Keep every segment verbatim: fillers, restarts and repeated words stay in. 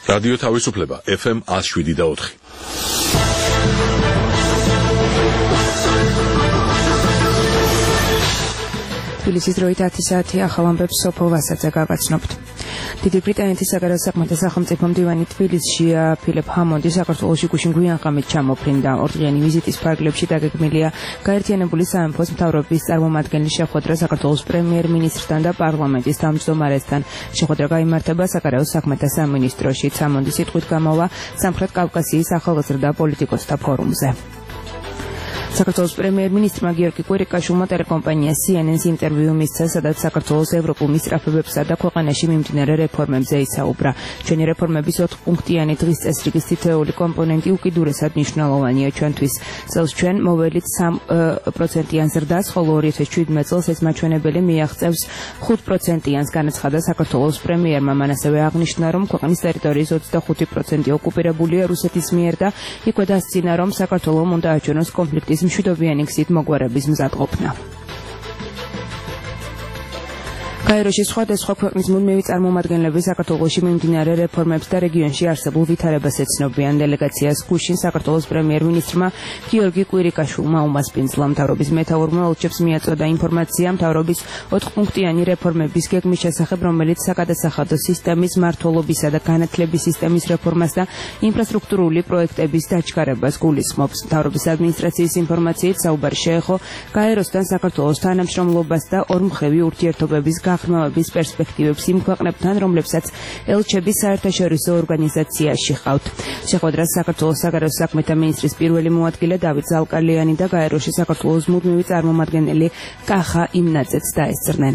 რადიო თავისუფლება ეფ ემ one oh seven და four. თბილისის დროით ათი საათი ახალ ამბებს სოფო ვასაძე გავაცნობთ. დიდი ბრიტანეთის საგარეო საქმეთა სახელმწიფო მდივანი თბილისშია ფილიპ ჰამონდი საქართველოში გუშინ გვიანღამით ჩამოფრინდა. ორდღიანი ვიზიტის ფარგლებში დაგეგმილია გაერთიანებული სამეფოს მთავრობის წარმომადგენლის შეხვედრა საქართველოს პრემიერ-მინისტრთან და პარლამენტის თავმჯდომარესთან. შეხვედრა გაიმართება საგარეო საქმეთა სამინისტროში. ჰამონდი სიტყვით გამოვა სამხრეთ კავკასიის ახალგაზრდა პოლიტიკოსთა ფორუმზე. საქართველოს პრემიერ-მინისტრმა გიორგი კვირიკაშვილმა ტელეკომპანია სი ენ ენ-ს ინტერვიუ მისცა, სადაც საქართველოს ევროპულ მისწრაფებებსა და ქვეყანაში მიმდინარე რეფორმებზე ისაუბრა. ჩვენი რეფორმების ოთხპუნქტიანი დღის წესრიგის თითოეული კომპონენტი უკიდურესად მნიშვნელოვანია ჩვენთვის. წელს ჩვენ მოველით სამ პროცენტიან ზრდას, ხოლო ორი ათას შვიდმეტ წელს ეს მაჩვენებელი მიაღწევს ხუთ პროცენტიანს, განაცხადა საქართველოს პრემიერმა. მან ასევე აღნიშნა, რომ ქვეყნის ტერიტორიის ოცდახუთი პროცენტი ოკუპირებულია რუსეთის მიერ და იქვე დასძინა, რომ საქართველომ უნდა აჩვენოს კონფლიქტის მშვიდობიანი გზით მოგვარების მზადყოფნა. გაეროში სხვადასხვა ქვეყნის მუდმივი წარმომადგენლები საქართველოში მიმდინარე რეფორმებს და რეგიონში არსებულ ვითარებას ეცნობიან. დელეგაციას გუშინ საქართველოს პრემიერ-მინისტრმა გიორგი კვირიკაშვილმა უმასპინძლა. მთავრობის მეთაურმა ელჩებს მიაწოდა ინფორმაცია მთავრობის ოთხპუნქტიანი რეფორმების გეგმის შესახებ, რომელიც საკადასახადო სისტემის მმართველობისა და განათლების სისტემის რეფორმას და ინფრასტრუქტურული პროექტების დაჩქარებას გულისხმობს. მთავრობის ადმინისტრაციის ინფორმაციით საუბარი შეეხო გაეროსთან საქართველოს თანამშრომლობას და ორმხრივი ურთიერთობების გაღრმავების პერსპექტივებს იმ ქვეყნებთან, რომლებსაც ელჩები საერთაშორისო ორგანიზაციაში ჰყავთ. შეხვედრას საქართველოს საგარეო საქმეთა მინისტრის პირველი მოადგილე დავით ზალკალიანი და გაეროში საქართველოს მუდმივი წარმომადგენელი კახა იმნაძეც დაესწრნენ.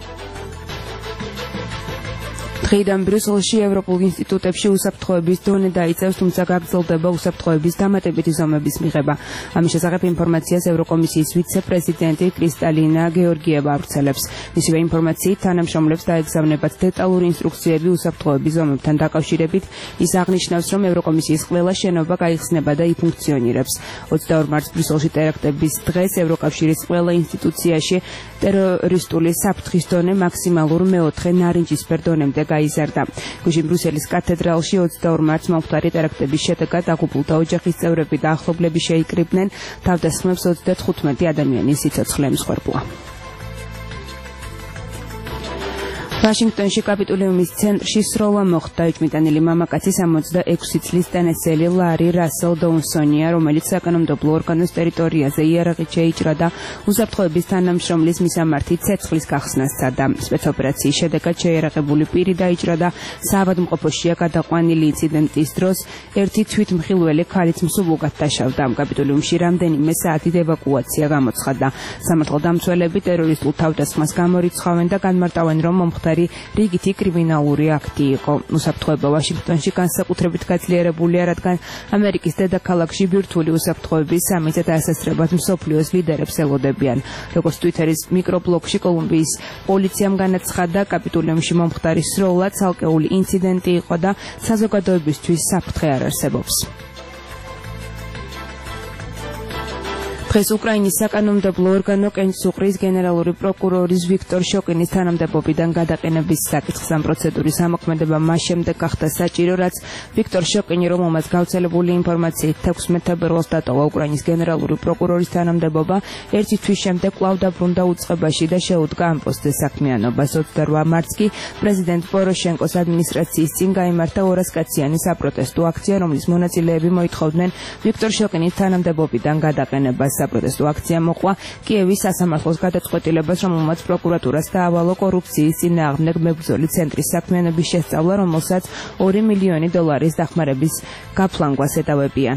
დღეიდან ბრიუსელში ევროპულ ინსტიტუტებში უსაფრთხოების დონე დაიწევს, თუმცა გაგრძელდება უსაფრთხოების დამატებითი ზომების მიღება. ამის შესახებ ინფორმაციას ევროკომისიის ვიცე-პრეზიდენტი კრისტალინა გეორგიევა ავრცელებს. მისივე ინფორმაციით თანამშრომლებს დაეგზავნებათ დეტალური ინსტრუქციები უსაფრთხოების ზომებთან დაკავშირებით. ის აღნიშნავს, რომ ევროკომისიის ყველა შენობა გაიხსნება და იფუნქციონირებს. ოცდაორ მარტს ბრიუსელში ტერაქტების დღეს ევროკავშირის ყველა ინსტიტუციაში ტერორისტული საფრთხის დონე მაქსიმალურ მეოთხე ნარინჯისფერ დონემდე გაიზარდა. გუშინ ბრიუსელის კათედრალში ოცდაორ მარტს მომხდარი ტერაქტების შედეგად დაღუპულთა ოჯახის წევრები და ახლობლები შეიკრიბნენ. თავდასხმებს ოცდათხუთმეტი ადამიანის სიცოცხლე ემსხვერპლა. ვაშინგტონში კაპიტულიუმის ცენტრში სროლა მოხდა. ეჭვმიტანილი მამაკაცი სამოცდაექვსი წლის ტენესელი ლარი რასელ დოუნსონია, რომელიც საკანონმდებლო ორგანოს ტერიტორიაზე იარაღით შეიჭრა და უსაფრთხოების თანამშრომლის მისამართი ცეცხლის გახსნას სცადა. სპეცოპერაციის შედეგად შეიარაღებული პირი დაიჭრა და საავადმყოფოშია გადაყვანილი. ინციდენტის დროს ერთი თვითმხილველი ქალიც მსუბუქად დაშავდა. კაპიტულიუმში რამდენიმე საათით ევაკუაცია გამოცხადდა. სამართალდამცველები ტერორისტულ თავდასხმას გამორიცხავენ და განმარტავენ, რომ მომხდარი რიგითი კრიმინალური აქტი იყო. უსაფრთხოება ვაშინგტონში განსაკუთრებით გაძლიერებულია, რადგან ამერიკის დედაქალაქში ბირთვული უსაფრთხოების სამიზეთ ასასწრებად მსოფლიოს ლიდერებს ელოდებიან. როგორც ტვიტერის მიკრობლოგში კოლუმბიის პოლიციამ განაცხადა, კაპიტულიუმში მომხდარი სროლა ცალკეული ინციდენტი იყო და საზოგადოებისთვის საფრთხე არ არსებობს. დღეს უკრაინის საკანონმდებლო ორგანო კენჭსუყრის გენერალური პროკურორის ვიქტორ შოკინის თანამდებობიდან გადაყენების საკითხს. ამ პროცედურის ამოქმედება მას შემდეგ გახდა საჭირო, რაც ვიქტორ შოკინი, რომელმაც გავრცელებული ინფორმაციით თექვსმეტ თებერვალს დატოვა უკრაინის გენერალური პროკურორის თანამდებობა, ერთი თვის შემდეგ კვლავ დაბრუნდა უწყებაში და შეუდგა ამ პოსტზე საქმიანობას. ოცდაორ მარტს კი პრეზიდენტ პოროშენკოს ადმინისტრაციის წინ გაიმართა ორასკაციანი საპროტესტო აქცია, რომლის მონაწილეები მოითხოვდნენ ვიქტორ შოკინის თანამდებობიდან გადაყენებას. საპროტესტო აქცია მოყვა კიევის სასამართლოს გადაწყვეტილებას, რომელმაც პროკურატურას დაავალო კორუფციის წინააღმდეგ მებრძოლი ცენტრის საქმიანობის შესწავლა, რომელსაც ორი მილიონი დოლარის დახმარების გაფლანგვას ეტავებიან.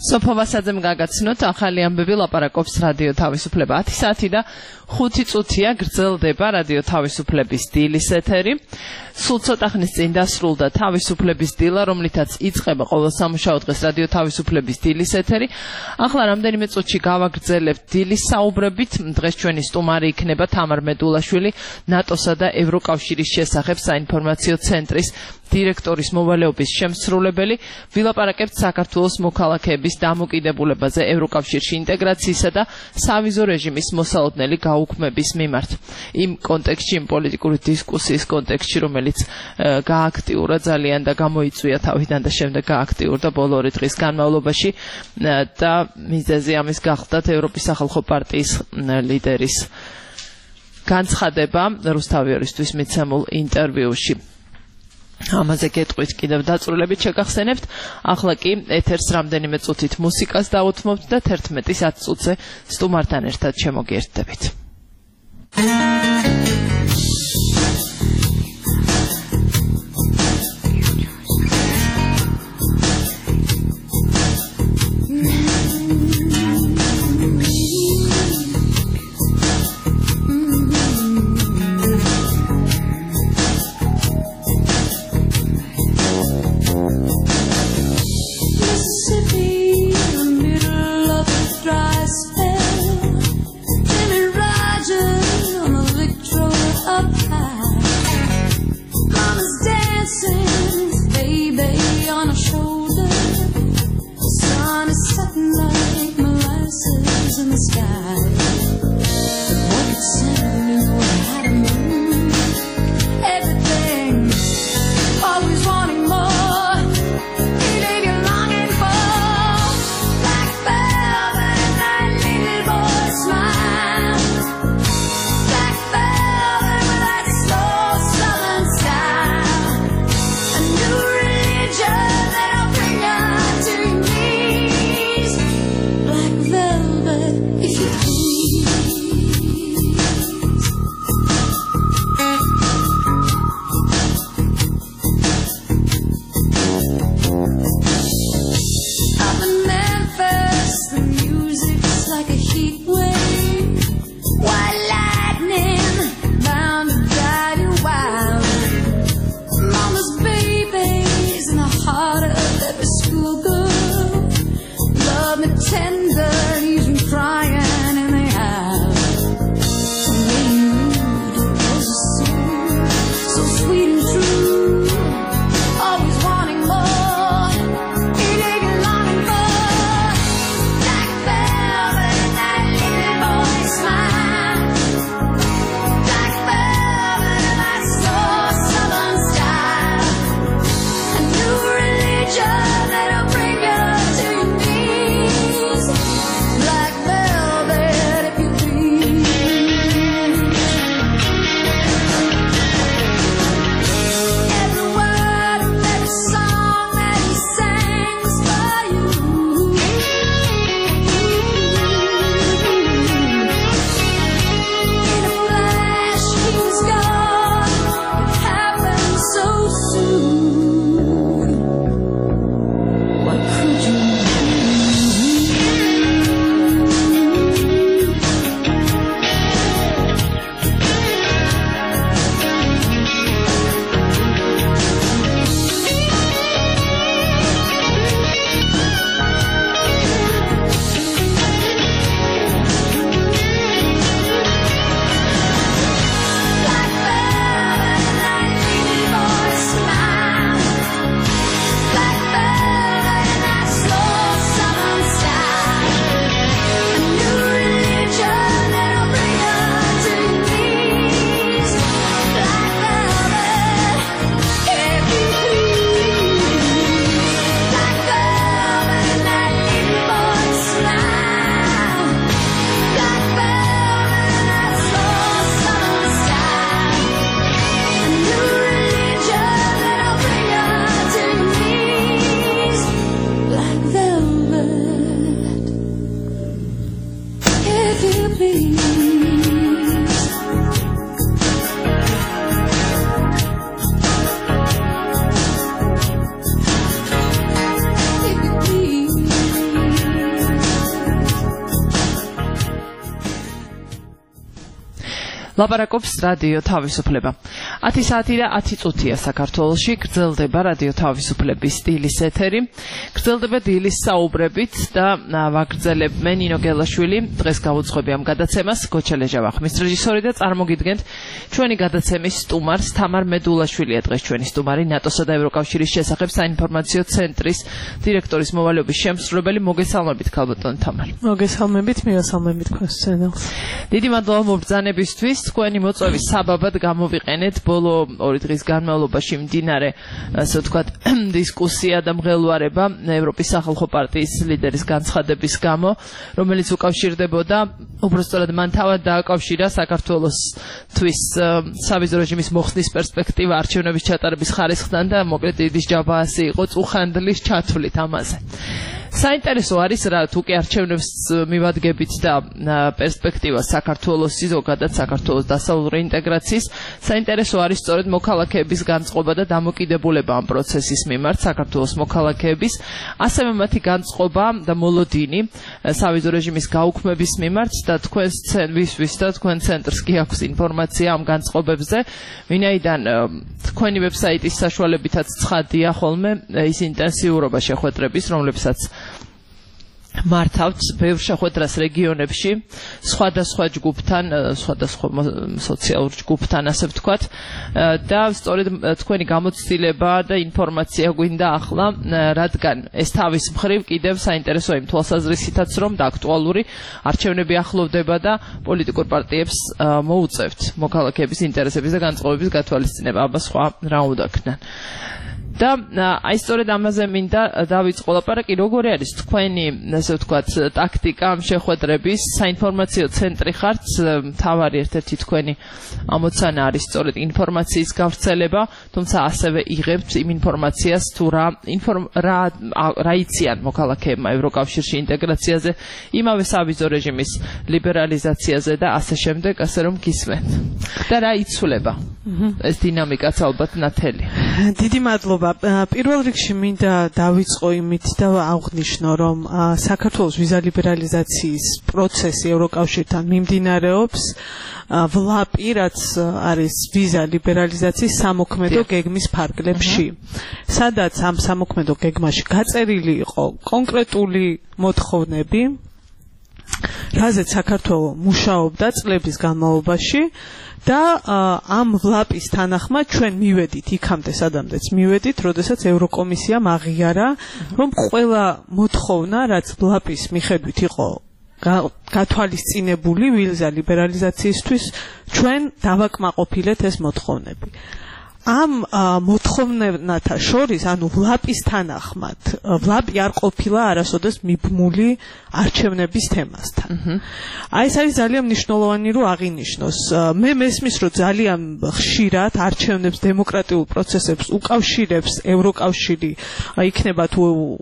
სოფო ვასაძემ გაგაცნოთ ახალი ამბები ლაპარაკობს რადიო თავისუფლება ათი საათი და ხუთი წუთია გრძელდება რადიო თავისუფლების დილის ეთერი. Სულ ცოტა ხნის წინ დასრულდა თავისუფლების დილა, რომლითაც იწყება ყოველ სამუშაო დღეს რადიო თავისუფლების დილის ეთერი. ახლა რამდენიმე წუთში გავაგრძელებთ დილის საუბრებით. დღეს ჩვენი სტუმარი იქნება თამარ მედულაშვილი, ნატოსა და ევროკავშირის შესახებ საინფორმაციო ცენტრის დირექტორის მოვალეობის შემსრულებელი. ვილაპარაკებთ საქართველოს მოქალაქეების დამოკიდებულებაზე ევროკავშირში ინტეგრაციისა და სავიზო რეჟიმის მოსალოდნელი გაუქმების მიმართ. იმ კონტექსტში, იმ პოლიტიკური დისკუსიის კონტექსტში, რომელიც გააქტიურა ძალიან და გამოიწვია თავიდან და შემდეგ გააქტიურდა ბოლო ორი დღის განმავლობაში და მიზეზი ამის გახლდათ ევროპის სახალხო პარტიის ლიდერის განცხადება რუსთავიორისთვის მიცემულ ინტერვიუში. ამაზე გეტყვით კიდევ დაწვრილებით შეგახსენებთ. ახლა კი ეთერს რამდენიმე წუთით მუსიკას დავუთმობთ და თერთმეტის ათ წუთზე სტუმართან ერთად შემოგიერთდებით. Dry spell, Jimmy Rogers on a victory. ლაპარაკობს რადიო თავისუფლება. ათი საათი და ათი წუთია საქართველოში, გრძელდება რადიო თავისუფლების დილის ეთერი. გრძელდება დილის საუბრებით და ვაგრძელებ მე ნინო გელაშვილი. დღეს გავუძღვები ამ გადაცემას, გოჩელეჟა ვახმის რეჟისორი და წარმოგიდგენთ ჩვენი გადაცემის სტუმარს. თამარ მედულაშვილია დღეს ჩვენი სტუმარი, ნატოსა და ევროკავშირის შესახებ საინფორმაციო ცენტრის დირექტორის მოვალეობის შემსრულებელი. მოგესალმებით ქალბატონო თამარ. მოგესალმებით, მივესალმებით თქვენს სცენელს. დიდი მადლობა მობრძანებისთვის. თქვენი მოწვევის საბაბად გამოვიყენეთ ბოლო ორი დღის განმავლობაში მდინარე, ასე ვთქვათ, დისკუსია და მღელვარება ევროპის სახალხო პარტიის ლიდერის განცხადების გამო, რომელიც უკავშირდებოდა, უბრალოდ მან თავად დააკავშირა საქართველოსთვის სავიზო რეჟიმის მოხსნის პერსპექტივა არჩევნების ჩატარების ხარისხთან და მოკლედ დიდი ჯაბაასი იყო წუხანდლის ჩათვლით ამაზე. საინტერესო არის რა თუ კი არჩევნებს მივადგებით და პერსპექტივა საქართველოს ზოგადად საქართველოს დასავლური ინტეგრაციის საინტერესო არის სწორედ მოქალაქეების განწყობა და დამოკიდებულება ამ პროცესის მიმართ საქართველოს მოქალაქეების ასევე მათი განწყობა და მოლოდინი სავიზო რეჟიმის გაუქმების მიმართ და თქვენს ვისთვის და თქვენ ცენტრს კი აქვს ინფორმაცია ამ განწყობებზე ვინაიდან თქვენი ვებსაიტის საშუალებითაც ცხადია ხოლმე ის ინტენსიურობა შეხვედრების რომლებსაც მართავთ ბევრ შეხვედრას რეგიონებში სხვადასხვა ჯგუფთან სხვადასხვა სოციალურ ჯგუფთან ასე ვთქვათ და სწორედ თქვენი გამოცდილება და ინფორმაცია გვინდა ახლა რადგან ეს თავის მხრივ კიდევ საინტერესო იმ თვალსაზრისითაც რომ და აქტუალური არჩევნები ახლოვდება და პოლიტიკურ პარტიებს მოუწევთ მოქალაქეების ინტერესების და განწყობების გათვალისწინება აბა სხვა რა უნდა ქნან და აი სწორედ ამაზე მინდა დავიწყო ლაპარაკი როგორი არის თქვენი ასე ვთქვათ ტაქტიკა ამ შეხვედრების საინფორმაციო ცენტრი ხართ მთავარი ერთ-ერთი თქვენი ამოცანა არის სწორედ ინფორმაციის გავრცელება თუმცა ასევე იღებთ იმ ინფორმაციას თუ რა რა რა იციან მოქალაქეებმა ევროკავშირში ინტეგრაციაზე იმავე სავიზო რეჟიმის ლიბერალიზაციაზე და ასე შემდეგ ასე რომ გისმენთ და რა იცვლება ეს დინამიკაც ალბათ ნათელი დიდი მადლობა პირველ რიგში მინდა დავიწყო იმით და აღვნიშნო რომ საქართველოს ვიზა ლიბერალიზაციის პროცესი ევროკავშირთან მიმდინარეობს ვლაპი რაც არის ვიზა ლიბერალიზაციის სამოქმედო გეგმის ფარგლებში სადაც ამ სამოქმედო გეგმაში გაწერილი იყო კონკრეტული მოთხოვნები რაზეც საქართველო მუშაობდა წლების განმავლობაში და ამ ვლაპის თანახმად ჩვენ მივედით იქამდე სადამდეც მივედით, როდესაც ევროკომისიამ აღიარა, რომ ყველა მოთხოვნა, რაც ვლაპის მიხედვით იყო გათვალისწინებული ვიზა ლიბერალიზაციისთვის, ჩვენ დავაკმაყოფილეთ ეს მოთხოვნები. ამ მოთხოვნებათა შორის, ანუ ვლაპის თანახმად, ვლაპი არ ყოფილა არასოდეს მიბმული არჩევნების თემასთან. აი ეს არის ძალიან მნიშვნელოვანი რომ აღინიშნოს. მე მესმის რომ ძალიან ხშირად არჩევნებს დემოკრატიულ პროცესებს უკავშირებს ევროკავშირი, იქნება თუ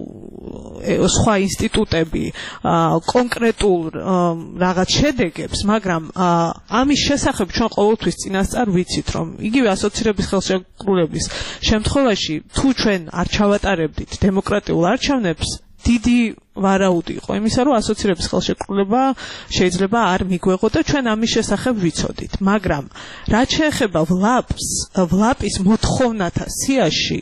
სხვა ინსტიტუტები კონკრეტულ რაღაც შედეგებს, მაგრამ ამის შესახებ ჩვენ ყოველთვის წინასწარ ვიცით რომ იგივე ასოცირების ხელშეკრულების შემთხვევაში თუ ჩვენ არ ჩავატარებდით დემოკრატიულ არჩევნებს დიდი ვარაუდი იყო იმისა რომ ასოცირების ხელშეკრულება შეიძლება არ მიგვეღო და ჩვენ ამის შესახებ ვიცოდით მაგრამ რაც შეეხება ვლაპს ვლაპის მოთხოვნათა სიაში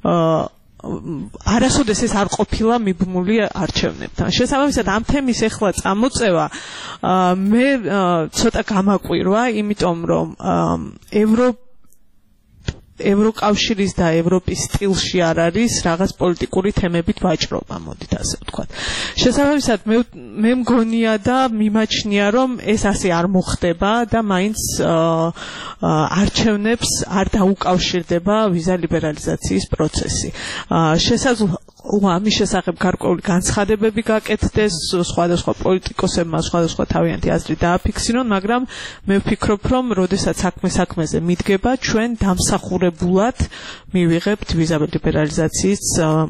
არასოდეს ეს არ ყოფილა მიბმული არჩევნებთან. შესაბამისად ამ თემის ეხლა წამოწევა მე ცოტა გამაკვირვა, იმიტომ რომ ევრო ევროკავშირის და ევროპის სტილში არ არის რაღაც პოლიტიკური თემებით ვაჭრობა, მოდით ასე ვთქვათ. შესაბამისად მე მე მგონია და მიმაჩნია რომ ეს ასე არ მოხდება და მაინც არჩევნებს არ დაუკავშირდება ვიზა ლიბერალიზაციის პროცესი. შესაძლოა ამის შესახებ გარკვეული განცხადებები გაკეთდეს სხვადასხვა პოლიტიკოსებმა სხვადასხვა თავიანთი აზრი დააფიქსირონ, მაგრამ მე ვფიქრობ რომ როდესაც საქმე საქმეზე მიდგება ჩვენ დამსახურებულად მივიღებთ ვიზა ლიბერალიზაციის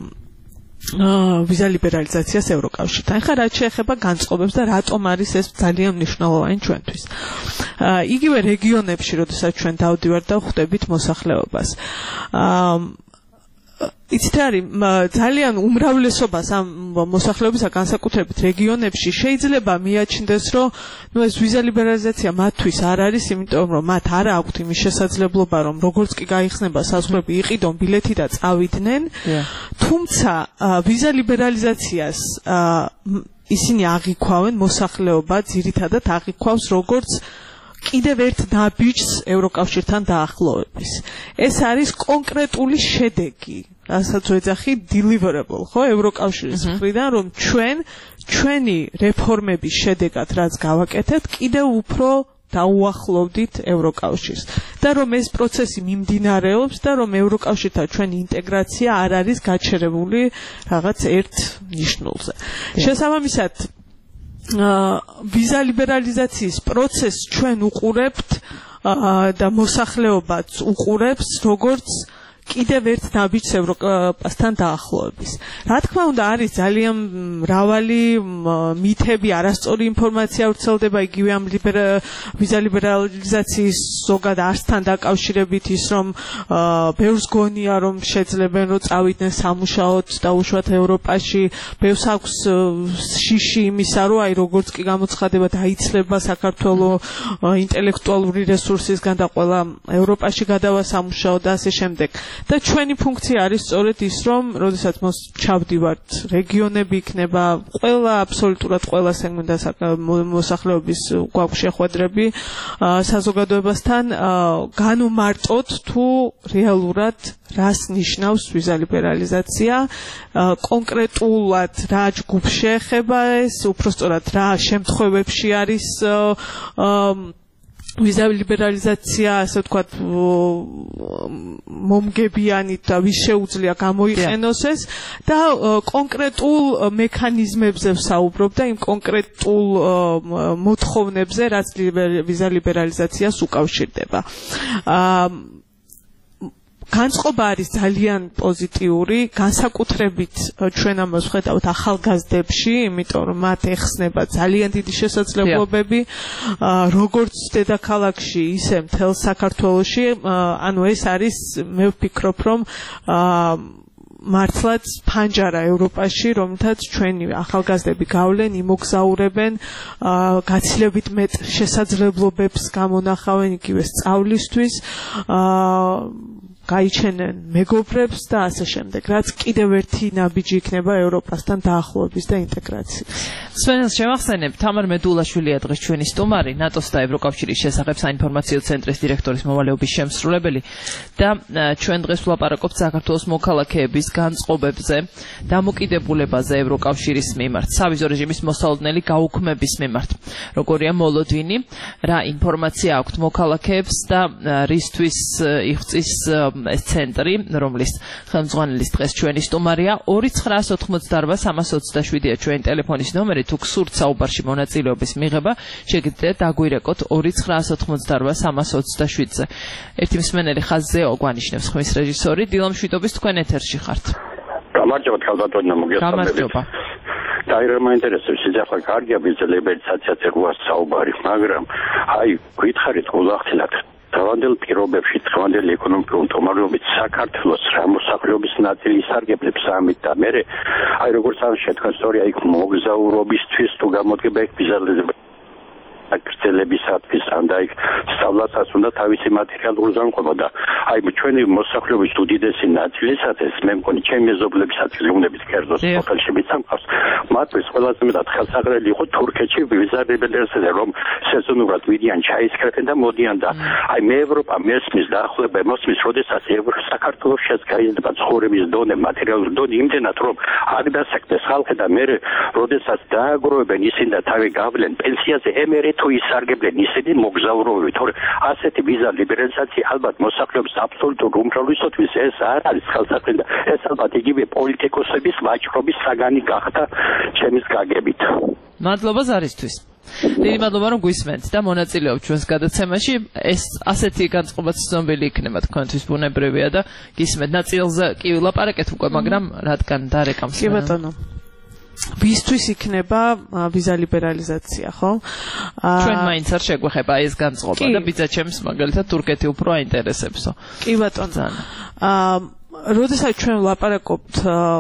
ვიზა ლიბერალიზაციას ევროკავშირთან. ახლა რაც შეეხება განწყობებს და რატომ არის ეს ძალიან მნიშვნელოვანი ჩვენთვის. იგივე რეგიონებში, როდესაც ჩვენ დავდივართ და ხვდებით მოსახლეობას. იცით რა არის ძალიან უმრავლესობას ამ მოსახლეობისა განსაკუთრებით რეგიონებში შეიძლება მიაჩნდეს რომ ნუ ეს ვიზა ლიბერალიზაცია მათთვის არ არის იმიტომ რომ მათ არ აქვთ იმის შესაძლებლობა რომ როგორც კი გაიხსნება საზღვრები იყიდონ ბილეთი და წავიდნენ თუმცა ვიზა ლიბერალიზაციას ისინი აღიქვავენ მოსახლეობა ძირითადად აღიქვავს როგორც კიდევ ერთ ნაბიჯს ევროკავშირთან დაახლოების ეს არის კონკრეტული შედეგი რასაც ვეძახი deliverable ხო ევროკავშირის მხრიდან რომ ჩვენ ჩვენი რეფორმების შედეგად რაც გავაკეთებთ კიდევ უფრო დაუახლოვდით ევროკავშირს და რომ ეს პროცესი მიმდინარეობს და რომ ევროკავშირთან ჩვენი ინტეგრაცია არ არის გაჩერებული რაღაც ერთ ნიშნულზე შესაბამისად ვიზა ლიბერალიზაციის პროცესს ჩვენ უყურებთ და მოსახლეობაც უყურებს როგორც კიდევ ერთ ნაბიჯს ევროპასთან დაახლოების. Რა თქმა უნდა არის ძალიან მრავალი მითები, არასწორი ინფორმაცია ვრცელდება იგივე ამ ვიზა ლიბერალიზაციის ზოგად არსთან დაკავშირებით ის რომ ბევრს გონია რომ შეძლებენ რომ წავიდნენ სამუშაოდ დაუშვათ ევროპაში, ბევრს აქვს შიში იმისა რომ აი როგორც კი გამოცხადება დაიცლება საქართველოს ინტელექტუალური რესურსისგან და ყველა ევროპაში გადავა სამუშაოდ და ასე შემდეგ. და ჩვენი ფუნქცია არის სწორედ ის რომ როდესაც ჩავდივართ რეგიონები იქნება ყველა აბსოლუტურად ყველა სეგმენტ და მოსახლეობის გვაქვს შეხვედრები საზოგადოებასთან განუმარტოთ თუ რეალურად რას ნიშნავს ვიზა ლიბერალიზაცია კონკრეტულად რა ჯგუფს შეეხება ეს უпростоრად რა შემთხვევებში არის ვიზა ლიბერალიზაცია ასე ვთქვათ მომგებიანი და ვის შეუძლია გამოიყენოს ეს და კონკრეტულ მექანიზმებზე ვსაუბრობ და იმ კონკრეტულ მოთხოვნებზე რაც ვიზა ლიბერალიზაციას უკავშირდება განწყობა არის ძალიან პოზიტიური, განსაკუთრებით ჩვენ ამას ვხედავთ ახალგაზრდებში, იმიტომ რომ მათ ეხსნება ძალიან დიდი შესაძლებლობები, როგორც დედაქალაქში, ისე მთელ საქართველოში, ანუ ეს არის მე ვფიქრობ, რომ მართლაც ფანჯარა ევროპაში, რომელთაც ჩვენი ახალგაზრდები გავლენ, იმოგზაურებენ, გაცილებით მეტ შესაძლებლობებს გამონახავენ იგივე სწავლისთვის, გაიჩენენ მეგობრებს და ასე შემდეგ, რაც კიდევ ერთი ნაბიჯი იქნება ევროპასთან დაახლოების და ინტეგრაციის. Სვენელს შევახსენებ, თამარ მედულაშვილია დღეს ჩვენი სტუმარი, ნატოს და ევროკავშირის შესახებ საინფორმაციო ცენტრის დირექტორის მოვალეობის შემსრულებელი და ჩვენ დღეს ვლაპარაკობთ საქართველოს მოქალაქეების განწყობებზე, დამოკიდებულებაზე ევროკავშირის მიმართ, სავიზო რეჟიმის მოსალოდნელი გაუქმების მიმართ. Როგორია მოლოდინი, რა ინფორმაცია აქვთ მოქალაქეებს და რისთვის იღწის ეს ცენტრი, რომლის ხელმძღვანელის დღეს ჩვენი სტუმარია ორი ცხრა ოთხმოცდაარბა სამას ოცდაშვიდია ჩვენი ტელეფონის ნომერი თუ გსურთ საუბარში მონაწილეობის მიღება შეგიძლიათ დაგვირეკოთ ორი ცხრა ოთხმოცდაარბა სამას ოცდაშვიდზე ერთი მსმენელი ხაზზე გვანიშნებს ხმის რეჟისორი დილა მშვიდობის თქვენ ეთერში ხართ გამარჯობა თქალბატონო მოგესალმებით და აი რა მაინტერესებს ის ახლა კარგია ვიზა ლიბერალიზაციაზე როა საუბარი მაგრამ აი გითხარით ყოველახილად დავანდელ პირობებში დავანდელ ეკონომიკურ მდგომარეობით საქართველოს რა მოსახლეობის ნაწილი ისარგებლებს ამით და მე აი როგორც ამ შეткан სწორია იქ მოგზაურობისთვის თუ გამოდგება იქ ვიზა აგრძელებისათვის ან და იქ სწავლასაც უნდა თავისი მატერიალური განყოფა და აი ჩვენი მოსახლეობის უდიდესი ნაწილისათვის მე მგონი ჩემი მეზობლებისათვის უნდებით კერძოს სოფელში მიცამყავს მათთვის ყველაზე მეტად ხელსაყრელი იყო თურქეთში ვიზა ლიბერალიზაცია რომ სეზონურად მიდიან ჩაისკრებენ და მოდიან და აი მე ევროპა მესმის დაახლოება მოსმის როდესაც საქართველოს შეცგაიზდება ცხოვრების დონე მატერიალური დონე იმდენად რომ აქ დასაქმდეს ხალხი და მე როდესაც დააგროვებენ ისინი და თავი გავლენ პენსიაზე ემერი თუ ისარგებლენ ისინი მოგზაურობებით თორე ასეთი ვიზა ლიბერალიზაცია ალბათ მოსახლეობის აბსოლუტურ უმრავლესობისთვის ეს არ არის ხელსაყრელი და ეს ალბათ იგივე პოლიტიკოსების ვაჭრობის საგანი გახდა ჩემის გაგებით მადლობა ზარისთვის დიდი მადლობა რომ გვისმენთ და მონაწილეობთ ჩვენს გადაცემაში ეს ასეთი განწყობაც ცნობილი იქნება თქვენთვის ბუნებრივია და გისმენთ ნაწილზე კი ვილაპარაკეთ უკვე მაგრამ რადგან დარეკამს კი ბატონო ვისთვის იქნება ვიზა ლიბერალიზაცია, ხო? ჩვენ მაინც არ შეგვეხება ეს განწყობა და ვიზა ჩემს მაგალითად თურქეთი უფრო აინტერესებსო. კი ბატონო. აა როდესაც ჩვენ ვლაპარაკობთ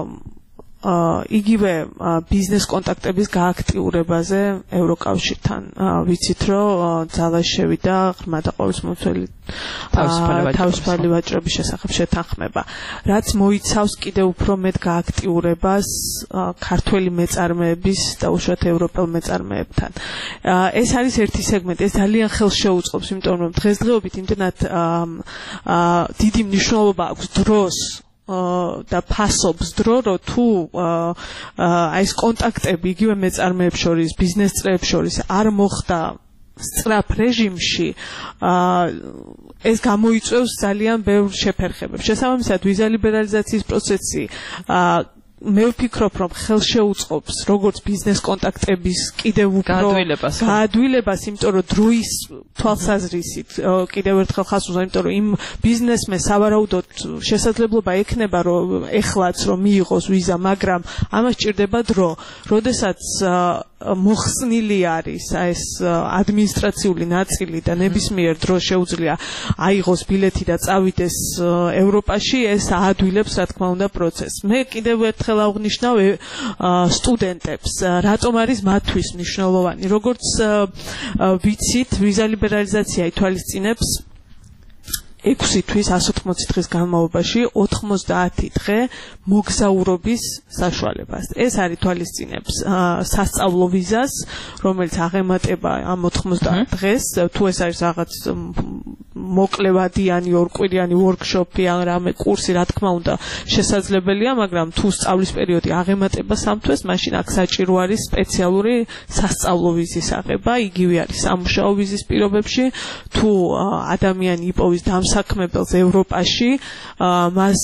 იგივე ბიზნეს კონტაქტების გააქტიურებაზე ევროკავშირთან, ვიცით რომ ძალა შევიდა ღრმა და ყოველწლიური თავისუფალი ვაჭრობის შესახებ შეთანხმება, რაც მოიცავს კიდევ უფრო მეტ გააქტიურებას ქართველი მეწარმეების და უშუალოდ ევროპელ მეწარმეებთან. ეს არის ერთი სეგმენტი, ეს ძალიან ხელშეუწყობს, იმიტომ რომ დღესდღეობით იმდენად დიდი მნიშვნელობა აქვს დროს და ფასობს დრო, რომ თუ აი ეს კონტაქტები იგივე მეწარმეებს შორის, ბიზნეს წრეებს შორის არ მოხდა სწრაფ რეჟიმში, ეს გამოიწვევს ძალიან ბევრ შეფერხებებს. შესაბამისად, ვიზა ლიბერალიზაციის პროცესი მე ვფიქრობ, რომ ხელშეუწყობს როგორც ბიზნეს კონტაქტების კიდევ უფრო გაადვილებას, იმიტომ რომ დროის თვალსაზრისით კიდევ ერთხელ ხას უზვა, იმიტომ რომ იმ ბიზნესმენს სავარაუდოდ შესაძლებლობა ექნება, რომ ეხლაც რომ მიიღოს ვიზა, მაგრამ ამას სჭირდება დრო. როდესაც მოხსნილი არის ეს ადმინისტრაციული ნაწილი და ნებისმიერ დროს შეუძლია აიღოს ბილეთი და წავიდეს ევროპაში, ეს აადვილებს რა თქმა უნდა პროცესს. მე კიდევ ერთხელ აღვნიშნავ სტუდენტებს, რატომ არის მათთვის მნიშვნელოვანი. როგორც ვიცით, ვიზა ლიბერალიზაცია ითვალისწინებს ექვსი თვის εκατს ოცდაოთხ დღის განმავლობაში ოთხმოცდაათი დღე მოგზაურობის საშუალებას. ეს არის თვალისწინებს სასწავლო ვიზას, რომელიც აღემატება ამ ოთხმოცდაათ დღეს, თუ ეს არის რაღაც მოკლევადიანი ორკვირიანი ვორქშოპი ან რამე კურსი, რა თქმა უნდა შესაძლებელია, მაგრამ თუ სწავლის პერიოდი აღემატება სამ თვეს, მაშინ აქ საჭირო არის სპეციალური სასწავლო ვიზის აღება, იგივე არის სამუშაო ვიზის პირობებში, თუ ადამიანი იპოვის დამსაქმებელს ევროპაში, მას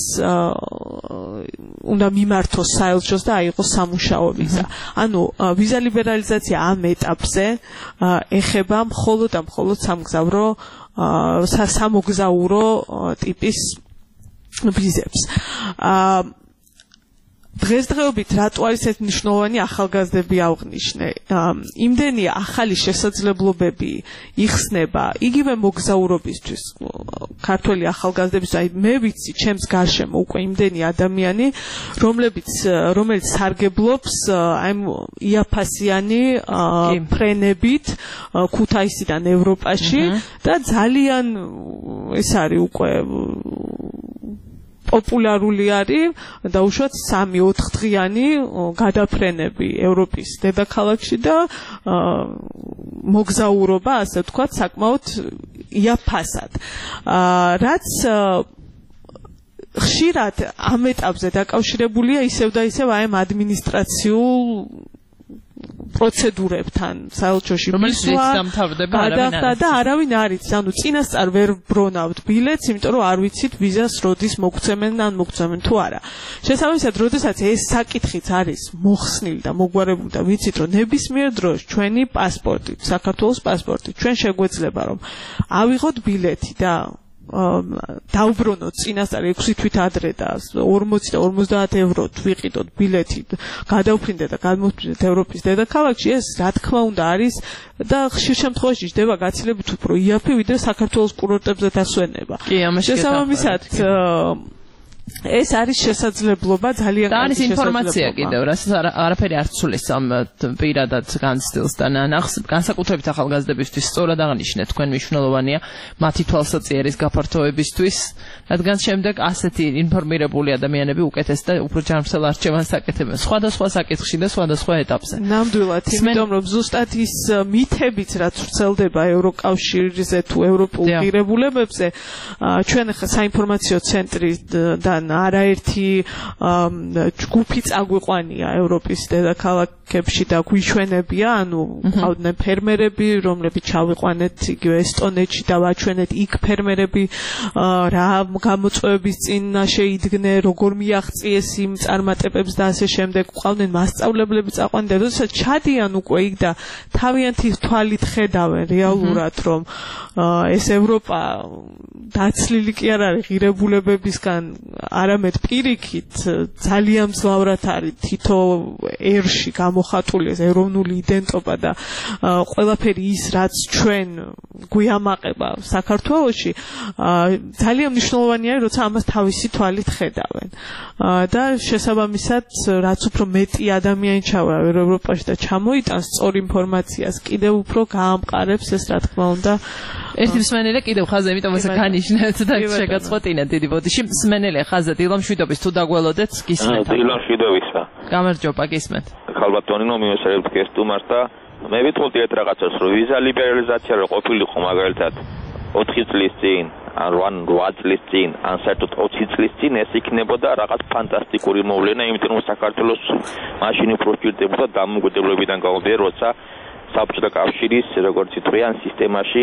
უნდა მიმართოს საელჩოს და აიღოს სამუშაო ვიზა. ანუ ვიზა ლიბერალიზაცია ამ ეტაპზე ეხება მხოლოდ და მხოლოდ სამგზავრო სამოგზაურო ტიპის ვიზებს. დღესდღეობით რატო არის ეს მნიშვნელოვანი, ახალგაზრდები აღვნიშნე. იმდენი ახალი შესაძლებლობები იხსნება იგივე მოგზაურობისთვის ქართველი ახალგაზრდების, აი მე ვიცი ჩემს გარშემო უკვე იმდენი ადამიანი, რომლებიც რომელიც სარგებლობს აი იაფასიანი ფრენებით ქუთაისიდან ევროპაში და ძალიან ეს არის უკვე პოპულარული არის და უშუალოდ სამი ოთხ დღიანი გადაფრენები ევროპის დედაქალაქში და მოგზაურობა, ასე ვთქვათ, საკმაოდ იაფასად. რაც ხშირად ამ ეტაპზე დაკავშირებულია ისევ და ისევ აი ამ ადმინისტრაციულ პროცედურებთან საელჩოში მისვლა და არავინ არ იცის, ანუ წინასწარ ვერ ბრონავთ ბილეთს, იმიტომ რომ არ ვიცით ვიზას როდის მოგცემენ ან მოგცემენ თუ არა. შესაბამისად, როდესაც ეს საკითხიც არის მოხსნილი და მოგვარებული და ვიცით რომ ნებისმიერ დროს ჩვენი პასპორტი, საქართველოს პასპორტი, ჩვენ შეგვეძლება რომ ავიღოთ ბილეთი და დავბრუნოთ წინასწარ ექვსი თვით ადრე და ორმოცი და ორმოცდაათი ევროთ ვიყიდოთ ბილეთი, გადავფრინდეთ და გადმოვფრინდეთ ევროპის დედაქალაქში, ეს რა თქმა უნდა არის და ხშირ შემთხვევაში ჯდება გაცილებით უფრო იაფი, ვიდრე საქართველოს კურორტებზე დასვენება. შესაბამისად, ეს არის შესაძლებლობა ძალიან და არის ინფორმაცია კიდევ, რასაც არაფერი არ ცulis ამ პირადად განცდილს და განსაკუთრებით ახალგაზრდებისთვის სწორად აღნიშნეთ, თქვენ მნიშვნელოვანია მათი თვალსაჩინოს გაფართოებისთვის, რადგან შემდეგ ასეთი ინფორმირებული ადამიანები უკეთეს და უფრო ჯანმრთელ არჩევანს აკეთებენ სხვადასხვა საკითხში და სხვადასხვა ეტაპზე. ნამდვილად, იმიტომ რომ ზუსტად ის მითებიც რაც ვრცელდება ევროკავშირზე თუ ევროპულ ღირებულებებზე, ჩვენ ახლა საინფორმაციო ცენტრიდან არაერთი ჯგუფი წაგვიყვანია ევროპის დედაქალაქებში და გვიჩვენებია, ანუ ყავდნენ ფერმერები, რომლებიც ჩავიყვანეთ იგივე ესტონეთში და ვაჩვენეთ იქ ფერმერები რა გამოწვევების წინა შეიდგნენ, როგორ მიაღწიეს იმ წარმატებებს და ასე შემდეგ. ყავდნენ მასწავლებლები წაყვანდნენ და როდესაც ჩადიან უკვე იქ და თავიანთი თვალით ხედავენ რეალურად, რომ ეს ევროპა დაცლილი კი არ არის ღირებულებებისგან, არამედ პირიქით ძალიან მძლავრად არის თითო ერში გამოხატული ეს ეროვნული იდენტობა და ყველაფერი ის რაც ჩვენ გვიამაყება საქართველოში, ძალიან მნიშვნელოვანია როცა ამას თავისი თვალით ხედავენ. და შესაბამისად რაც უფრო მეტი ადამიანი ჩავარდა ევროპაში და ჩამოიტანს სწორ ინფორმაციას კიდევ უფრო გაამყარებს ეს რა თქმა უნდა ერთი მსმენელი კიდევ ხაზზე იმიტომ ესე განიშნეთ და შეგაწყვეტინა დიდი ბოდიში მსმენელი ხაზზე დილა მშვიდობის თუ დაგველოდეთ გისმენთ დილა მშვიდობისა გამარჯობა გისმენთ ხალბატონინო მიესალმებით გესტუმარს და მე ვიტყოდი ერთ რაღაცას რომ ვიზა ლიბერალიზაცია რო ყოფილიყო მაგალითად ოთხი წლის წინ ან რვა წლის წინ ან საერთოდ ოცი წლის წინ ეს იქნებოდა რაღაც ფანტასტიკური მოვლენა იმიტომ რომ საქართველოს მაშინ უფრო ჭირდებოდა დამოუკიდებლობიდან გამომდინარე როცა საბჭოთა კავშირის როგორც ითვლიან სისტემაში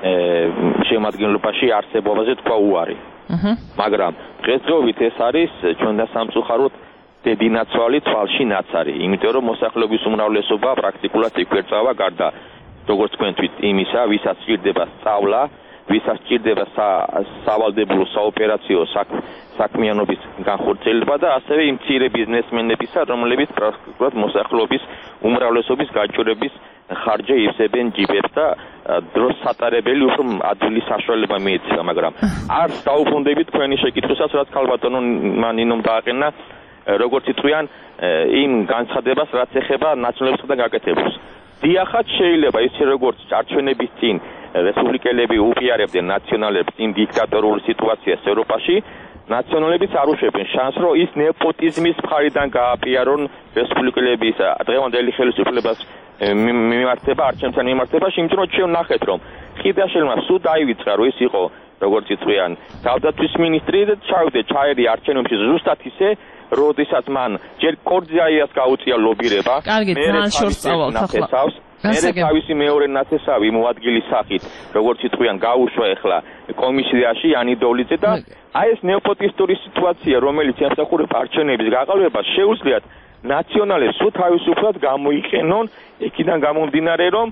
შემადგენლობაში არსებობაზე თქვა უარი მაგრამ დღესდღეობით ეს არის ჩვენ და სამწუხაროდ დებინაცვალი თვალში ნაცარი იმიტომ რომ მოსახლეობის უმრავლესობა პრაქტიკულად იკვერწავა გარდა როგორც თქვენ თვით იმისა ვისაც სჭირდება სწავლა ვისაც სჭირდება სავალდებულო საოპერაციო საქმიანობის განხორციელება და ასევე იმ მცირე ბიზნესმენებისა რომლებიც პრაქტიკულად მოსახლეობის უმრავლესობის გაჭირვების ხარჯზე ივსებენ ჯიბებს და დროს სატარებელი უფრო ადვილი საშუალება მიეცემა მაგრამ არც დაუბრუნდებით თქვენი შეკითხვასაც რაც ქალბატონო მანინომ დააყენა როგორც ითვლიან იმ განცხადებას რაც ეხება ნაციონალიზმთან გაკეთებას დიახაც შეიძლება ისე როგორც არჩევნების წინ რესპუბლიკელები უპიარებდნენ ნაციონალებს იმ დიქტატორულ სიტუაციას ევროპაში ნაციონალებიც არ უშვებენ შანსს რომ ის ნეპოტიზმის მხარიდან გააპიარონ რესპუბლიკელების დღევანდელი ხელისუფლებას მიმართება არჩევნებთან მიმართებაში იმიტომ რომ ჩვენ ნახეთ რომ ხიდაშელმა სულ დაივიწყა რომ ის იყო როგორც ითვლიან თავდაცვის მინისტრი და ჩავიდა ჩაერი არჩევნებში ზუსტად ისე როდესაც მან ჯერ კორძაიას გაუწია ლობირება მე შორს წავალთ ახლა მე თავისი მეორე ნაცესავი მოადგილის სახით როგორც ითქვიან გაუშვა ახლა კომისიაში ანიდოლიძე და აი ეს ნეოპოტისტური სიტუაცია რომელიც ემსახურება არჩევნების გაყალბებას შეუძლიათ ნაციონალებს თუ თავისუფლად გამოიყენონ იქიდან გამომდინარე რომ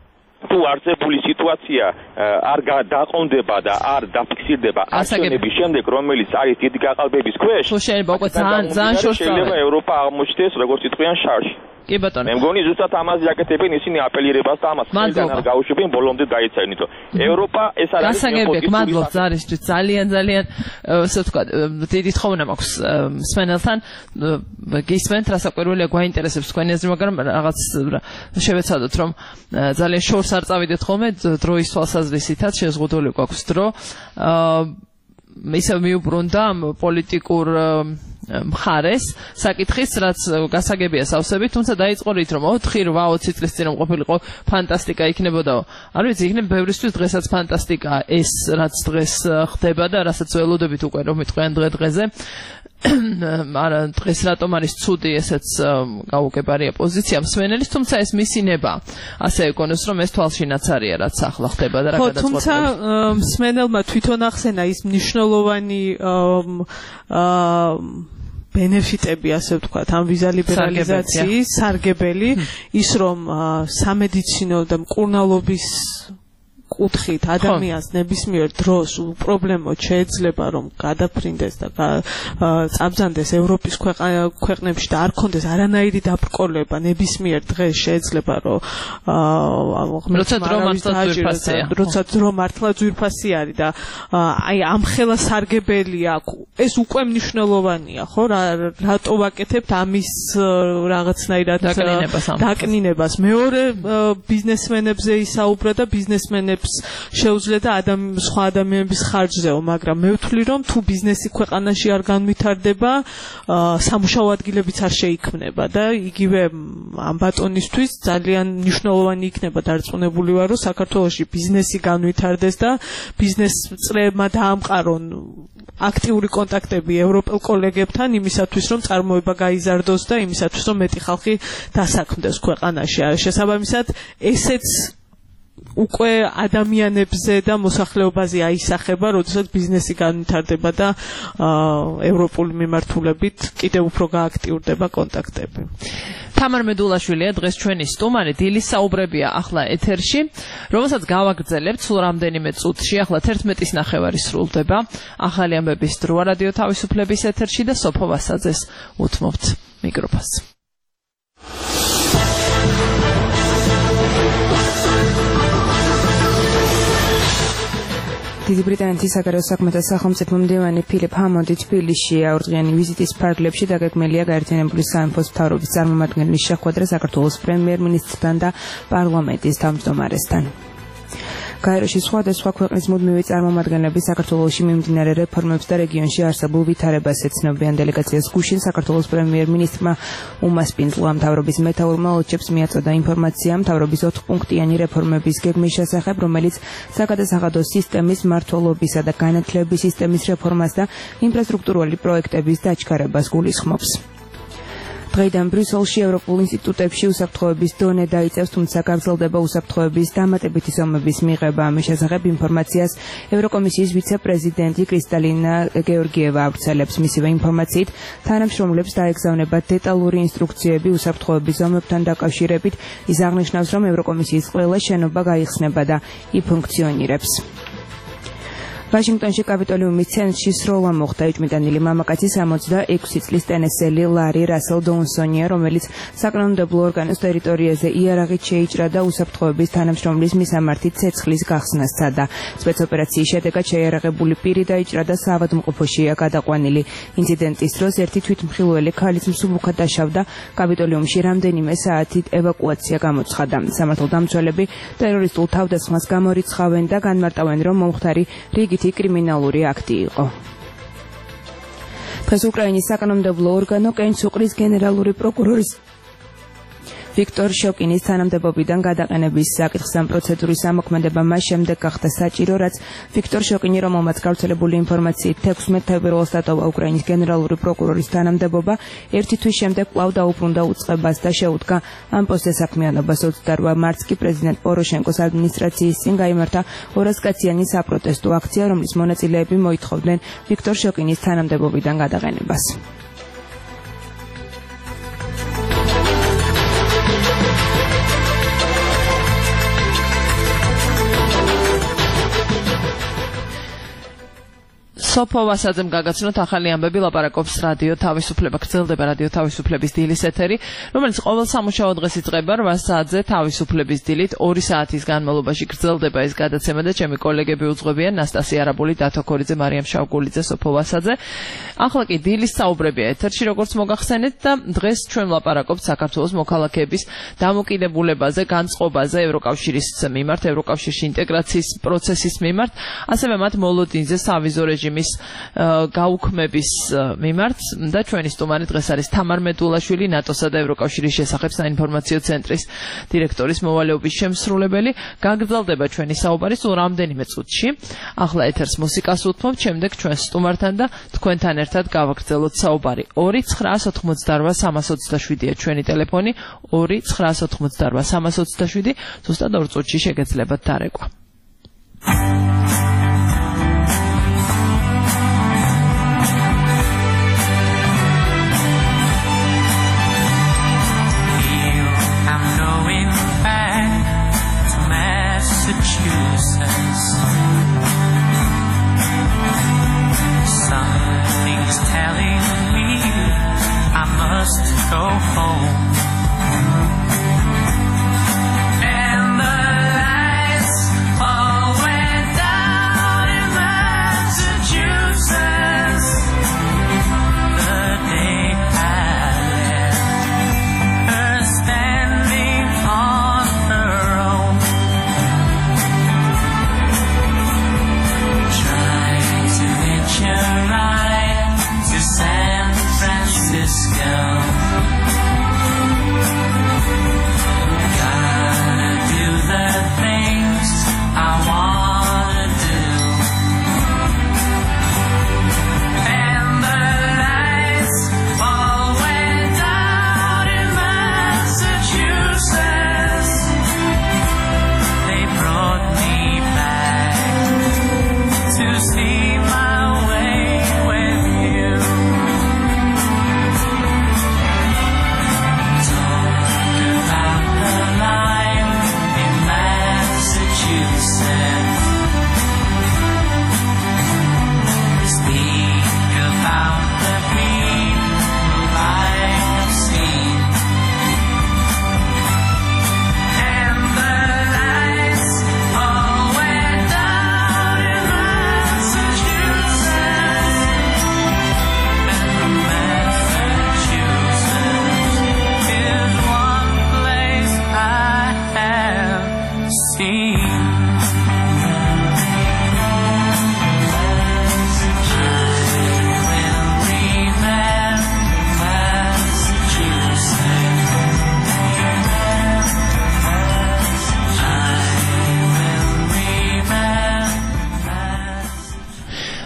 თუ არსებული სიტუაცია არ დაყონდება და არ დაფიქსირდება არჩევნების შემდეგ რომელიც არის დიდი გაყალბების ქვეშ თუ შეიძლება უკვე ძალიან ძალიან შორს შეიძლება ევროპა აღმოჩნდეს როგორც ითქვიან შარში კი ბატონო მე მგონი ზუსტად ამაზე აკეთებენ ისინი აპელირებას და ამას ხელიდან არ გაუშვებენ ბოლომდე დაიცაინით რომ ევროპა ეს არ არის გასაგებია მადლობთ ზარისთვის ძალიან ძალიან ასე ვთქვათ დიდი თხოვნა მაქვს მსმენელთან გისმენთ რასაკვირველია გვაინტერესებს თქვენი აზრი მაგრამ რაღაც შევეცადოთ რომ ძალიან შორს არ წავიდეთ ხოლმე დროის თვალსაზრისითაც შეზღუდული გვაქვს დრო ისე მიუბრუნდა პოლიტიკურ მხარეს საკითხის რაც გასაგებია სავსებით თუმცა დაიწყო რით რომ ოთხი რვა ოცი წლის წინ ყოფილიყო ფანტასტიკა იქნებოდაო არ ვიცი იქნებ ბევრისთვის დღესაც ფანტასტიკა ეს რაც დღეს ხდება და რასაც ველოდებით უკვე რომ მიტყვიან დღე დღეზე არა დღეს რატომ არის ცუდი ესეც გაუგებარია პოზიცია მსმენელის თუმცა ეს მისინება ასე ეკონოს რომ ეს თვალშინაც არია რაც ახლა ხდება და რა გადაწყვეტილება თუმცა მსმენელმა თვითონ ახსენა ის მნიშვნელოვანი ბენეფიტები ასე ვთქვათ ამ ვიზა ლიბერალიზაციის სარგებელი ის რომ სამედიცინო და მკურნალობის კუთხით ადამიანს ნებისმიერ დროს უპრობლემოდ შეიძლება რომ გადაფრინდეს და წაბზანდეს ევროპის ქვეყნებში და არ კონდეს არანაირი დაბრკოლება ნებისმიერ დღეს შეიძლება რომ როცა დრო მართლა ძვირფასია როცა დრო მართლა ძვირფასი არის და აი ამ ხელა სარგებელია ეს უკვე მნიშვნელოვანია ხო რატო ვაკეთებთ ამის რაღაცნაირად დაკნინებას მეორე ბიზნესმენებზე ისაუბრა და ბიზნესმენები შეუძლია და ადამიან სხვა ადამიანების ხარჯზეო, მაგრამ მე ვთვლი რომ თუ ბიზნესი ქვეყანაში არ განვითარდება, სამუშაო ადგილებიც არ შეიქმნება და იგივე ამ ბატონისთვის ძალიან მნიშვნელოვანი იქნება დარწმუნებული ვარ რომ საქართველოში ბიზნესი განვითარდეს და ბიზნეს წრეებმა დაამყარონ აქტიური კონტაქტები ევროპელ კოლეგებთან იმისათვის რომ წარმოება გაიზარდოს და იმისათვის რომ მეტი ხალხი დასაქმდეს ქვეყანაში. შესაბამისად ესეც უკვე ადამიანებზე და მოსახლეობაზე აისახება, როდესაც ბიზნესი განვითარდება და ევროპული მიმართულებით კიდევ უფრო გააქტიურდება კონტაქტები. თამარ მედულაშვილია დღეს ჩვენი სტუმარი, დილის საუბრებია ახლა ეთერში, რომელსაც გავაგრძელებთ სულ რამდენიმე წუთში, ახლა თერთმეტის ნახევარი სრულდება. ახალი ამბების დროა რადიო თავისუფლების ეთერში და სოფო ვასაძეს უთმობთ მიკროფონს. დიდი ბრიტანეთის საგარეო საქმეთა სახელმწიფო მდივანი ფილიპ ჰამონდი თბილისში აურდღიანი ვიზიტის ფარგლებში დაგეგმილია გაერთიანებული სამეფოს მთავრობის წარმომადგენლის შეხვედრა საქართველოს პრემიერ-მინისტრთან და პარლამენტის თავმჯდომარესთან. გაეროში სხვადასხვა ქვეყნის მუდმივი წარმომადგენლები საქართველოში მიმდინარე რეფორმებს და რეგიონში არსებულ ვითარებას ეცნობიან. დელეგაციას გუშინ საქართველოს პრემიერ-მინისტრმა უმა სპინძლუამ მთავრობის მეთაურმა ელჩებს მიაწოდა ინფორმაცია მთავრობის ოთხპუნქტიანი რეფორმების გეგმის შესახებ, რომელიც საგადასახადო სისტემის მმართველობისა და განათლების სისტემის რეფორმას და ინფრასტრუქტურული პროექტების დაჩქარებას გულისხმობს. დღეიდან ბრიუსელში ევროპულ ინსტიტუტებში უსაფრთხოების დონე დაიწევს, თუმცა გაგრძელდება უსაფრთხოების დამატებითი ზომების მიღება. ამის შესახებ ინფორმაციას ევროკომისიის ვიცე-პრეზიდენტი კრისტალინა გეორგიევა ავრცელებს. მისივე ინფორმაციით, თანამშრომლებს დაეგზავნება დეტალური ინსტრუქციები უსაფრთხოების ზომებთან დაკავშირებით. ის აღნიშნავს, რომ ევროკომისიის ყველა შენობა გაიხსნება და იფუნქციონირებს. ვაშინგტონში კაპიტოლიუმის ცენტრში სროლა მოხდა. ეჭვმიტანილი მამაკაცის ორმოცდაექვსი წლის ტენესელი ლარი რასელ დოუნსონია, რომელიც საკანონმდებლო ორგანოს ტერიტორიაზე იარაღით შეიჭრა და უსაფრთხოების თანამშრომლის მისამართით ცეცხლის გახსნას სცადა. სპეცოპერაციის შედეგად შეიარაღებული პირი დაიჭრა და საავადმყოფოშია გადაყვანილი. ინციდენტის დროს ერთი თვითმხილველი ქალიც მსუბუქად დაშავდა. კაპიტოლიუმში რამდენიმე საათით ევაკუაცია გამოცხადა. სამართალდამცველები ტერორისტულ თავდასხმას გამორიცხავენ და განმარტავენ, რომ მომხდარი რიგითი კრიმინალური აქტი იყო. დღეს უკრაინის საკანონმდებლო ორგანო კენჭს უყრის გენერალური პროკურორის ვიქტორ შოკინის თანამდებობიდან გადაყენების საკითხს. ამ პროცედურის ამოქმედება მას შემდეგ გახდა საჭირო, რაც ვიქტორ შოკინი, რომელმაც გავრცელებული ინფორმაციით თექვსმეტ თებერვალს დატოვა უკრაინის გენერალური პროკურორის თანამდებობა, ერთი თვის შემდეგ კვლავ დაუბრუნდა უწყებას და შეუდგა ამ პოსტზე საქმიანობას. ოცდაორ მარტს კი პრეზიდენტ პოროშენკოს ადმინისტრაციის წინ გაიმართა ორასკაციანი საპროტესტო აქცია, რომლის მონაწილეები მოითხოვდნენ ვიქტორ შოკინის თანამდებობიდან გადაყენებას. სოფო ვასაძემ გაგაცნოთ ახალი ამბები, ლაპარაკობს რადიო თავისუფლება. გრძელდება რადიო თავისუფლების დილის ეთერი, რომელიც ყოველ სამუშაო დღეს იწყება რვა საათზე თავისუფლების დილით. ორი საათის განმავლობაში გრძელდება ეს გადაცემა და ჩემი კოლეგები უძღვებიან ნასტასია არაბული, დათო ქორიძე, მარიამ შავგულიძე, სოფო ვასაძე. ახლა კი დილის საუბრებია ეთერში, როგორც მოგახსენეთ და დღეს ჩვენ ვლაპარაკობთ საქართველოს მოქალაქეების დამოკიდებულებაზე, განწყობაზე ევროკავშირის მიმართ, ევროკავშირში ინტეგრაციის პროცესის მიმართ, ასევე მათ მოლოდინზე სავიზო რეჟიმის გაუქმების მიმართ და ჩვენი სტუმარი დღეს არის თამარ მედულაშვილი, ნატოსა და ევროკავშირის შესახებ საინფორმაციო ცენტრის დირექტორის მოვალეობის შემსრულებელი. გაგრძელდება ჩვენი საუბარი სულ რამდენიმე წუთში. ახლა ეთერს მუსიკას უთმობთ, შემდეგ ჩვენს სტუმართან და თქვენთან ერთად გავაგრძელოთ საუბარი. ორი ცხრაას ოთხმოცდარვა სამას ოცდაშვიდია ჩვენი ტელეფონი, ორი ცხრაას ოთხმოცდარვა სამას ოცდაშვიდი, ზუსტად ორ წუთში შეგეძლებათ დარეკვა. Something's telling me I must go home. And the lights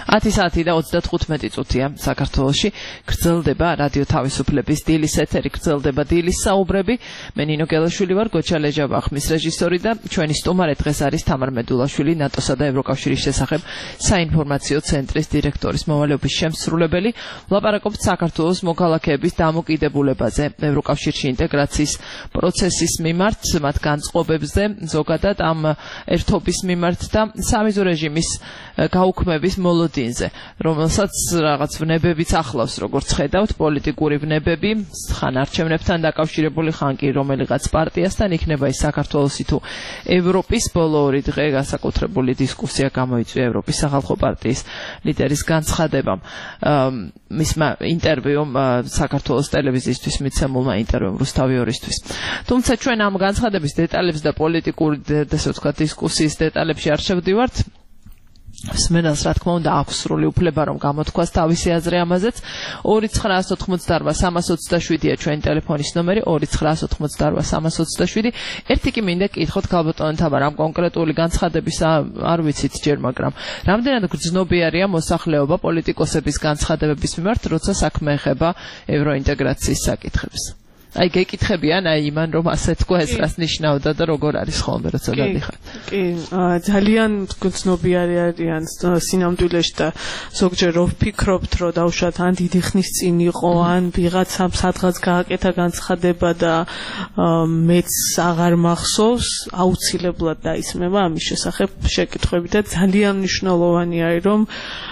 ათი საათი და ოცდათხუთმეტი წუთია საქართველოში. გრძელდება რადიო თავისუფლების დილის ეთერი, გრძელდება დილის საუბრები. მე ნინო გელაშვილი ვარ, გოჩა ლეჯაბახმის რეჟისორი და ჩვენი სტუმარი დღეს არის თამარ მედულაშვილი, ნატოსა და ევროკავშირის შესახებ საინფორმაციო ცენტრის დირექტორის მოვალეობის შემსრულებელი. ვლაპარაკობთ საქართველოს მოქალაქეების დამოკიდებულებაზე, ევროკავშირში ინტეგრაციის პროცესის მიმართ, მათ განწყობებზე, ზოგადად ამ ერთობის მიმართ და სამიზო რეჟიმის გაუქმების მოლოდინზე, რომელსაც რაღაც ვნებებიც ახლავს, როგორც ხედავთ, პოლიტიკური ვნებები, ხან არჩევნებთან დაკავშირებული, ხან კი რომელიღაც პარტიასთან, იქნება ის საქართველოსი თუ ევროპის. ბოლო ორი დღე განსაკუთრებული დისკუსია გამოიწვია ევროპის სახალხო პარტიის ლიდერის განცხადებამ, მისმა ინტერვიუმ საქართველოს ტელევიზიისთვის მიცემულმა ინტერვიუმ რუსთავი ორისთვის. თუმცა ჩვენ ამ განცხადების დეტალებს და პოლიტიკური, ესე ვთქვათ, დისკუსიის დეტალებში არ შევდივართ. მსმენელს რა თქმა უნდა აქვს სრული უფლება რომ გამოთქვას თავისი აზრი ამაზეც. ორი ცხრაას ოთხმოცდაარბა სამას ოცდაშვიდია ჩვენი ტელეფონის ნომერი, ორი ცხრაას ოთხმოცდაარბა სამას ოცდაშვიდი. ერთი კი მინდა კითხოთ ქალბატონ თამარ, ამ კონკრეტული განცხადების არ ვიცით ჯერ, მაგრამ რამდენად გრძნობიარია მოსახლეობა პოლიტიკოსების განცხადებების მიმართ, როცა საქმე ეხება ევროინტეგრაციის საკითხებს? აი გეკითხებიან აი იმან რომ ასე თქვა ეს რას ნიშნავდა და როგორ არის ხოლმე როცა გადიხარ. კი, ძალიან გრძნობიარი არიან სინამდვილეში და ზოგჯერ რო ვფიქრობთ რომ დავუშვათ ან დიდი ხნის წინ იყო ან ვიღაცამ სადღაც გააკეთა განცხადება და მეც აღარ მახსოვს, აუცილებლად დაისმება ამის შესახებ შეკითხვები და ძალიან მნიშვნელოვანი არის რომ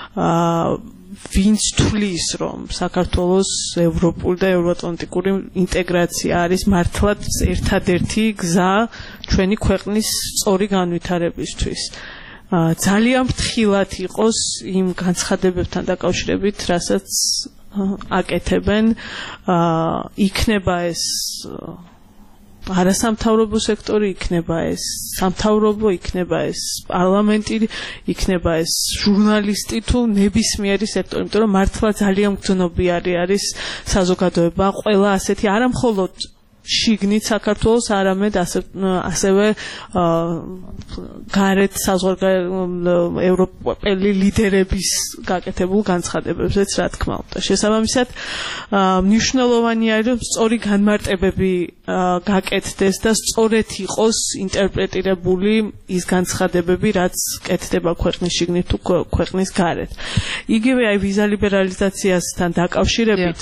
ვინც თulis რომ საქართველოს ევროპული და ევროატლანტიკური ინტეგრაცია არის მართლაც ერთადერთი გზა ჩვენი ქვეყნის სწორი განვითარებისთვის. ძალიან ფრთხილად იყოს იმ განცხადებებთან დაკავშირებით, რასაც აკეთებენ, იქნება ეს არასამთავრობო სექტორი, იქნება ეს სამთავრობო, იქნება ეს პარლამენტი, იქნება ეს ჟურნალისტი თუ ნებისმიერი სექტორი, იმიტომ რომ მართლა ძალიან გრძნობიარი არის საზოგადოება, ყველა ასეთი არა მხოლოდ შიგნით საქართველოს, არამედ ასევე გარეთ საზღვარგარეთ ევროპელი ლიდერების გაკეთებულ განცხადებებზეც რა თქმა უნდა. შესაბამისად, მნიშვნელოვანი არის რომ სწორი განმარტებები გაკეთდეს და სწორედ იყოს ინტერპრეტირებული ის განცხადებები, რაც კეთდება ქვეყნის შიგნით თუ ქვეყნის გარეთ. იგივე აი ვიზა ლიბერალიზაციასთან დაკავშირებით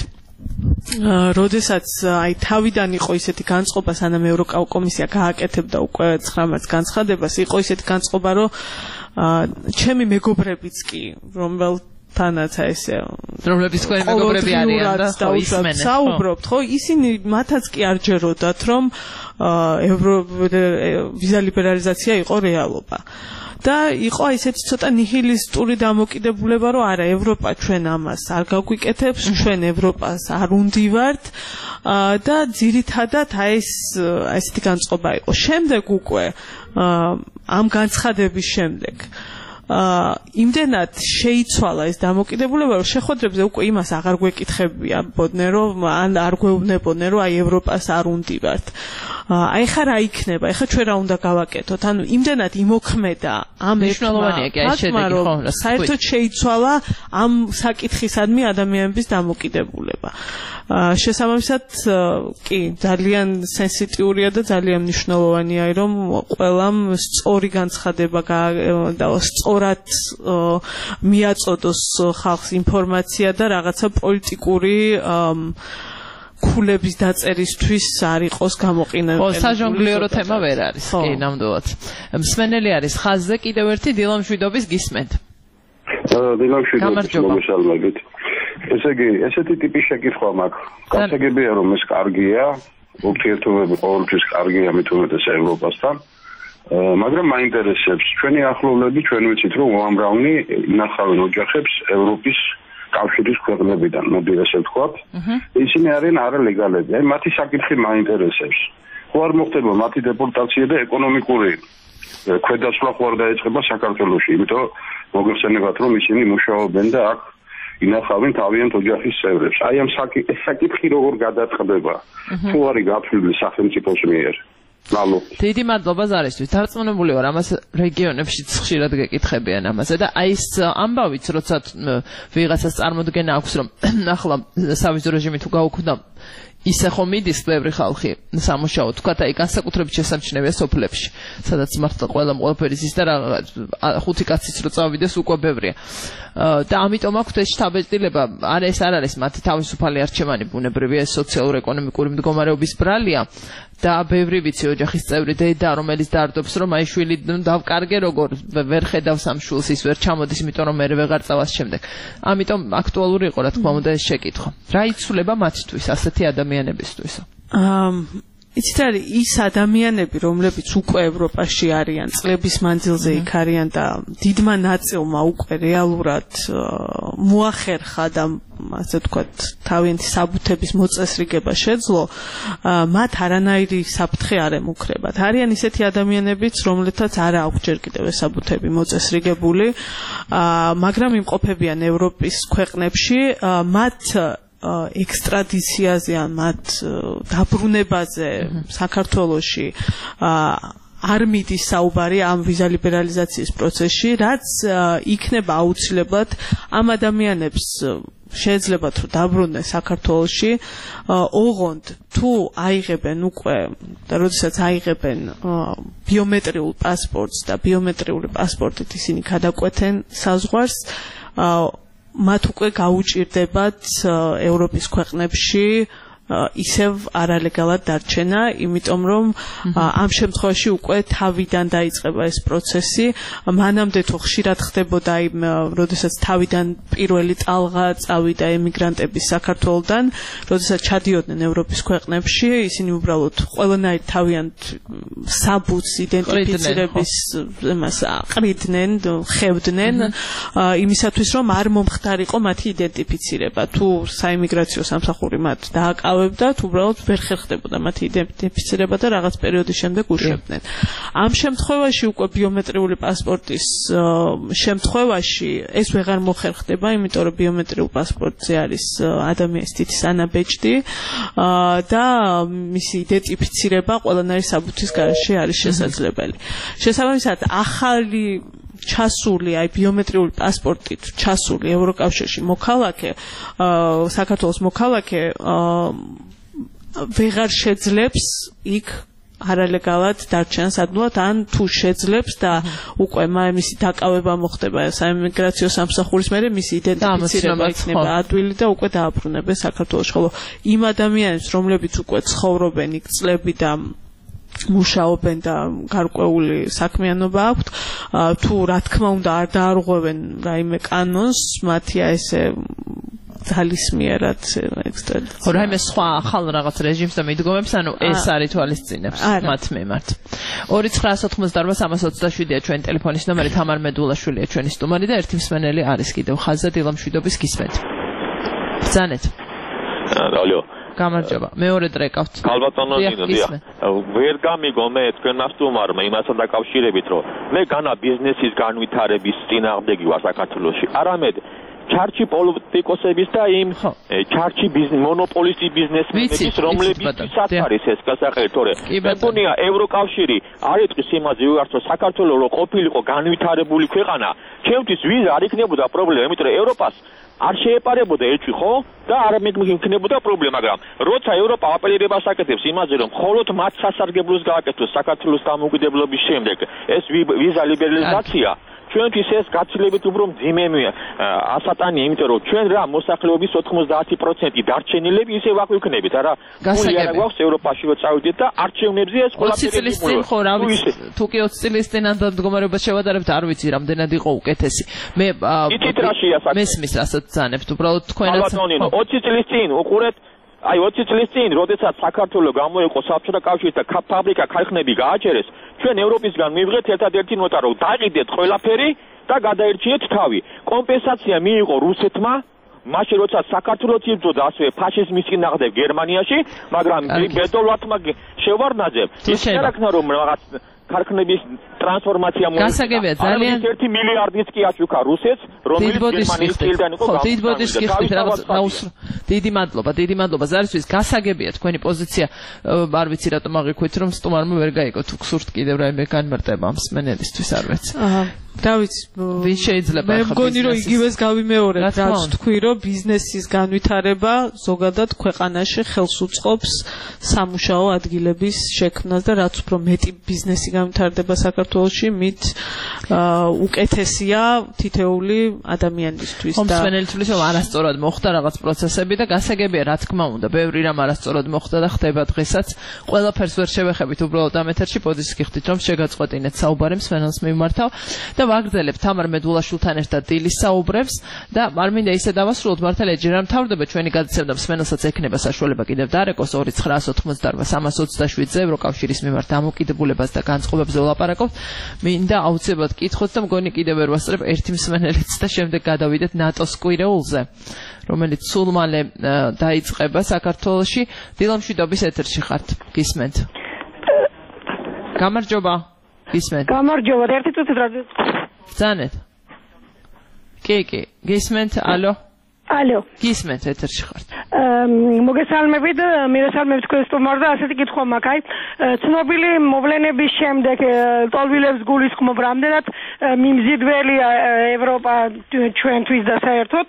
როდესაც აი თავიდან იყო ისეთი განწყობა, სანამ ევროკომისია გააკეთებდა უკვე ცხრა მარტს განცხადებას, იყო ისეთი განწყობა, რომ ჩემი მეგობრებიც კი, რომელთანაც ესე რომლებიც თქვენი მეგობრები არიან და ისმენენ, საუბრობთ, ხო, ისინი მათაც კი არ ჯეროდათ, რომ ევრო ვიზა ლიბერალიზაცია იყო რეალობა. და იყო ისეთი ცოტა ნიჰილისტური დამოკიდებულება, რომ არა, ევროპა ჩვენ ამას არ გაგვიკეთებს, ჩვენ ევროპას არ უნდივართ და ძირითადად აი ეს ესეთი განწყობა იყო. შემდეგ უკვე ამ განცხადების შემდეგ იმდენად შეიცვალა ეს დამოკიდებულება, რომ შეხვედრებზე უკვე იმას აღარ გვეკითხებიებოდნენ, რომ ან არ გვეუბნებოდნენ, რომ აი ევროპას არ უნდივართ. აი ხა რა იქნება, ეხა ჩვენ რა უნდა გავაკეთოთ, ანუ იმდენად იმოქმედა ამ მნიშვნელოვანია კი ეს შედეგი ხო, საერთოდ შეიცვალა ამ საკითხისადმი ადამიანების დამოკიდებულება. შესაბამისად კი ძალიან სენსიტიურია და ძალიან მნიშვნელოვანია, რომ ყველამ სწორი განცხადება და სწორად მიაწოდოს ხალხს ინფორმაცია და რაღაცა პოლიტიკური ქულების დაწერისთვის არ იყოს გამოყენებული. ო, საჟონგლიორო თემა ვერ არის, კი, ნამდვილად. მსმენელი არის ხაზზე, კიდევ ერთი დილამშვიდობის გისმენთ. დილამშვიდობის მოგესალმებით. ესე იგი, ესეთი ტიპის შეკითხვა მაქვს. გასაგებია რომ ეს კარგია, ურთიერთობები ყოველთვის კარგია მით უმეტეს ევროპასთან. მაგრამ მაინტერესებს ჩვენი ახლობლები, ჩვენ ვიცით რომ უამრავი ინახავენ ოჯახებს ევროპის კავშირის ქვეყნებიდან, მოდი ასე ვთქვათ. ისინი არიან არალეგალები. აი მათი საკითხი მაინტერესებს. ხო არ მოხდება მათი დეპორტაცია და ეკონომიკური ქვედაცვლა ხო არ დაეწყება საქართველოში, იმიტომ რომ მოგეხსენებათ რომ ისინი მუშაობენ და აქ ინახავენ თავიანთ ოჯახის წევრებს. აი ამ საკითხი როგორ გადაწყდება? თუ არის გაფრთხილი სახელმწიფოს მიერ? დიდი მადლობა ზარისთვის. დარწმუნებული ვარ, ამას რეგიონებშიც ხშირად გეკითხებიან ამაზე და აი ეს ამბავიც, როცა ვიღაცას წარმოდგენა აქვს, რომ ახლა სავიზო რეჟიმი თუ გაუქმდა, ისე ხომ მიდის ბევრი ხალხი სამუშაო, თქვათ აი განსაკუთრებით შესამჩნევია სოფლებში, სადაც მართლა ყველა ყველაფერი ზის და რაღაც ხუთი კაციც რო წავიდეს უკვე ბევრია. და ამიტომ აქვთ ეს შთაბეჭდილება, არ ეს არ არის მათი თავისუფალი არჩევანი, ბუნებრივია, ეს სოციალურ-ეკონომიკური მდგომარეობის ბრალია. და ბევრი ვიცი ოჯახის წევრი დედა, რომელიც დარდობს, რომ აი შვილი დავკარგე როგორ ვერ ხედავს ამ შვილს, ის ვერ ჩამოდის, იმიტომ რომ მე ვეღარ წავას შემდეგ. ამიტომ აქტუალური იყო, რა თქმა უნდა, ეს შეკითხვა. რა იცვლება მათთვის, ასეთი ადამიანებისთვის? აა იცით არის ის ადამიანები, რომლებიც უკვე ევროპაში არიან, წლების მანძილზე იქ არიან და დიდმა ნაწილმა უკვე რეალურად მოახერხა და ასე ვთქვათ, თავიანთი საბუთების მოწესრიგება შეძლო, მათ არანაირი საფრთხე არ ემუქრებათ. არიან ისეთი ადამიანებიც, რომლეთაც არ აქვს ჯერ კიდევ ეს საბუთები მოწესრიგებული, მაგრამ იმყოფებიან ევროპის ქვეყნებში, მათ ექსტრადიციაზე ან მათ დაბრუნებაზე საქართველოში არ მიდის საუბარი ამ ვიზა ლიბერალიზაციის პროცესში, რაც იქნება აუცილებლად ამ ადამიანებს შეეძლებათ რომ დაბრუნდნენ საქართველოში, ოღონდ თუ აიღებენ უკვე და როდესაც აიღებენ ბიომეტრიულ პასპორტს და ბიომეტრიული პასპორტით ისინი გადაკვეთენ საზღვარს, მათ უკვე გაუჭირდებათ ევროპის ქვეყნებში ისევ არალეგალად დარჩენა, იმიტომ რომ ამ შემთხვევაში უკვე თავიდან დაიწყება ეს პროცესი, მანამდე თუ ხშირად ხდებოდა იმ, როდესაც თავიდან პირველი ტალღა წავიდა ემიგრანტების საქართველოდან, როდესაც ჩადიოდნენ ევროპის ქვეყნებში, ისინი უბრალოდ ყველანაირ თავიანთ საბუთს იდენტიფიცირების იმას აყრიდნენ, ხედდნენ, იმისათვის რომ არ მომხდარიყო მათი იდენტიფიცირება. თუ საიმიგრაციო სამსახური მათ დააკავებდა, უბრალოდ ვერ ხერხდებოდა მათი იდენტიფიცირება და რაღაც პერიოდის შემდეგ უშვებდნენ. ამ შემთხვევაში უკვე ბიომეტრიული პასპორტის შემთხვევაში ეს ვეღარ მოხერხდება, იმიტომ რომ ბიომეტრიულ პასპორტზე არის ადამიანის თითის ანაბეჭდი და მისი იდენტიფიცირება ყველანაირი საბუთის გარეშე არის შესაძლებელი. შესაბამისად, ახალი ჩასული, აი ბიომეტრიული პასპორტით ჩასული ევროკავშირში მოქალაქე, საქართველოს მოქალაქე ვეღარ შეძლებს იქ არალეგალად დარჩენას ადვილად, ან თუ შეძლებს და უკვე მისი დაკავება მოხდება საიმიგრაციო სამსახურის მერე, მისი იდენტიფიცირება იქნება ადვილი და უკვე დააბრუნებენ საქართველოში. ხოლო იმ ადამიანებს, რომლებიც უკვე ცხოვრობენ იქ წლები და მუშაობენ და გარკვეული საქმიანობა აქვთ, თუ რა თქმა უნდა არ დაარღვევენ რაიმე კანონს, მათია ესე ძალისმიერად ექსტრადიცია. ხო, რაიმე სხვა ახალ რაღაც რეჟიმს და მიდგომებს, ანუ ეს არ ითვალისწინებს მათ მიმართ. ორი ცხრაას ოთხმოცდაორმა სამას ოცდაშვიდია ჩვენი ტელეფონის ნომერი, თამარ მედულაშვილია ჩვენი სტუმარი და ერთი მსმენელი არის კიდევ ხაზზე, დილამშვიდობის გისმენთ. ბრძანეთ. ალო. გამარჯობა. მეორე დრეკავთ. ალბათონო ნინო, დიახ. ვერ გამიგო მე თქვენმა სტუმარმა იმასთან დაკავშირებით, რომ მე განა ბიზნესის განვითარების წინააღმდეგი ვარ საქართველოში. არამედ ჩარჩი პოლიტიკოსების და იმ ჩარჩი მონოპოლისტი ბიზნესმენების, რომლებიცაც არის ეს გასაყიდო, თორე მეგონია ევროკავშირი არ იტყვის იმაზე ვიღაც რომ საქართველოს რო ყოფილიყო განვითარებული ქვეყანა, ჩემთვის ვიზა არ იქნებოდა პრობლემა, იმიტომ რომ ევროპას არ შეეპარებოდა ეჭვი, ხო? და არ მეკნებოდა პრობლემა, მაგრამ როცა ევროპა აპელირებას აკეთებს იმაზე, რომ მხოლოდ მათ სასარგებლოს გააკეთოს საქართველოს დამოუკიდებლობის შემდეგ ეს ვიზა ლიბერალიზაცია, ჩვენთვის ეს გაცილებით უფრო მძიმეა ასატანია, იმიტომ რომ ჩვენ რა მოსახლეობის ოთხმოცდაათი პროცენტი დარჩენილები ისე ვაქვიქნებით, არა? გული არა გვაქვს ევროპაში რო წავიდეთ და არჩევნებზე ეს ყველაფერი ოცი წლის წინ ხო რა ვიცი, თუ კი ოცი წლის წინ ამ მდგომარეობას შევადარებთ, არ ვიცი რამდენად იყო უკეთესი. მე მესმის რასაც ძანებთ, უბრალოდ თქვენაც ოცი წლის წინ უყურეთ, აი ოცი წლის წინ, როდესაც საქართველოს გამოიყო საბჭოთა კავშირი და ფაბრიკა ქარხნები გააჩერეს, ჩვენ ევროპისგან მივიღეთ ერთადერთი ნოტა, რომ დაყიდეთ ყველაფერი და გადაერჩიეთ თავი. კომპენსაცია მიიღო რუსეთმა, მაშინ როცა საქართველოს იბრძოდა ასევე ფაშიზმის წინააღმდეგ გერმანიაში, მაგრამ ბედოლვათმა შევარდნაძემ ის არ აქნა რომ რაღაც ქარხნების ტრანსფორმაცია გასაგებია ძალიან ერთი მილიარდიც კი აშუქა რუსეთს, რომელიც გერმანიის წილიდან იყო ხო, დიდ ბოდიშს გიხდით რაღაც დაუსრ. დიდი მადლობა, დიდი მადლობა ზარისთვის. გასაგებია თქვენი პოზიცია, არ ვიცი რატომ აღიქვით, რომ სტუმარმა ვერ გაიგო თუ გსურთ კიდევ რაიმე განმარტება ამ მსმენელისთვის არ ვიცი. აჰა. დავით, ვის შეიძლება ახლა მე მგონი რომ იგივეს გავიმეორებ, რაც თქვი რომ ბიზნესის განვითარება ზოგადად ქვეყანაში ხელს უწყობს სამუშაო ადგილების შექმნას და რაც უფრო მეტი ბიზნესი განვითარდება საქართველოში, მით უკეთესია თითეული ადამიანისთვის და მსმენელთვის რომ არასწორად მოხდა რაღაც პროცესები და გასაგებია რა თქმა უნდა, ბევრი რამ არასწორად მოხდა და ხდება დღესაც. ყველაფერს ვერ შევეხებით უბრალოდ ამ ეთერში, პოდიშს გიხდით რომ შეგაწყვეტინეთ საუბარი მსმენელს მიმართავ და ვაგრძელებ თამარ მედულაშვილთან ერთად დილის საუბრებს და არ მინდა ისე დავასრულოთ მართალია ჯერ არ მთავრდება ჩვენი გადაცემა და მსმენელსაც ექნება საშუალება კიდევ დარეკოს ორი ცხრაასი ოთხმოცდაოთხ სამას ოცდაშვიდზე ევროკავშირის მიმართ დამოკიდებულებას და განწყობებზე ვლაპარაკობთ. მინდა აუცილებლად კითხოთ და მგონი კიდევ ვერ ვასწრებ ერთი მსმენელიც და შემდეგ გადავიდეთ ნატოს კვირეულზე, რომელიც სულ მალე დაიწყება საქართველოში. დილამშვიდობის ეთერში ხართ, გისმენთ. გამარჯობა. გისმენთ. გამარჯობა, ერთი წუთი რადიო. ბრძანეთ. კი, კი, გისმენთ, ალო. ალო. გისმენთ, ეთერში ხართ. მოგესალმებით, მირესალმებით თქვენ სტუმარს და ასეთი კითხვა მაქვს. აი, ცნობილი მოვლენების შემდეგ ტოლვილებს გულისხმობ რამდენად მიმზიდველია ევროპა ჩვენთვის და საერთოდ.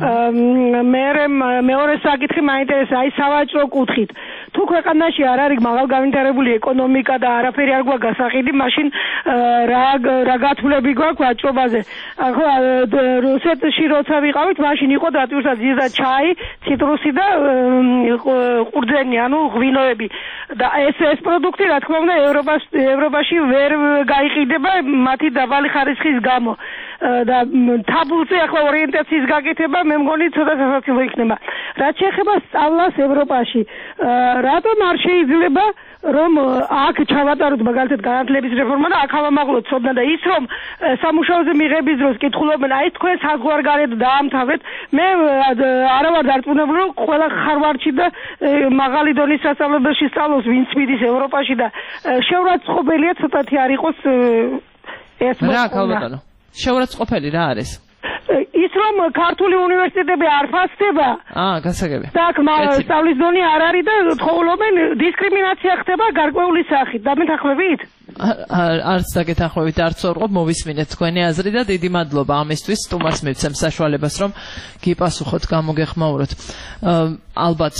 მე მეორე საკითხი მაინტერესებს, აი სავაჭრო კუთხით. თუ ქვეყანაში არ არის მაღალ განვითარებული ეკონომიკა და არაფერი არ გვაქვს გასაყიდი, მაშინ რა რა გათვლები გვაქვს ვაჭრობაზე. ახლა რუსეთში როცა ვიყავით, მაშინ იყო დატვირთვა ძირა ჩაი, ციტრუსი და ყურძენი, ანუ ღვინოები. და ეს ეს პროდუქტი რა თქმა უნდა ევროპას ევროპაში ვერ გაიყიდება მათი დაბალი ხარისხის გამო. და თაბულზე ახლა ორიენტაციის გაკეთება მე მგონი ცოტა სასაცილო იქნება. რაც შეეხება სწავლას ევროპაში, რატომ არ შეიძლება რომ აქ ჩავატაროთ მაგალითად განათლების რეფორმა და აქ ავამაღლოთ ცოდნა და ის რომ სამუშაოზე მიღების დროს კითხულობენ, აი თქვენ საზღვარგარეთ დაამთავრეთ, მე არა ვარ დარწმუნებული რომ ყველა ხარვარდში და მაღალი დონის სასწავლებელში სწავლობს ვინც მიდის ევროპაში და შეურაცხყოფელია ცოტათი არ იყოს ეს რა ქალბატონო შეურაცხყოფელი რა არის ის რომ ქართული უნივერსიტეტები არ ფასდება აა გასაგებია და სწავლის დონე არ არის და თხოვლობენ დისკრიმინაცია ხდება გარკვეული სახით დამეთანხმებით არც დაგეთანხმებით არც ვარყოფ მოვისმინეთ თქვენი აზრი და დიდი მადლობა ამისთვის სტუმარს მივცემ საშუალებას რომ გიპასუხოთ გამოგეხმაუროთ ალბათ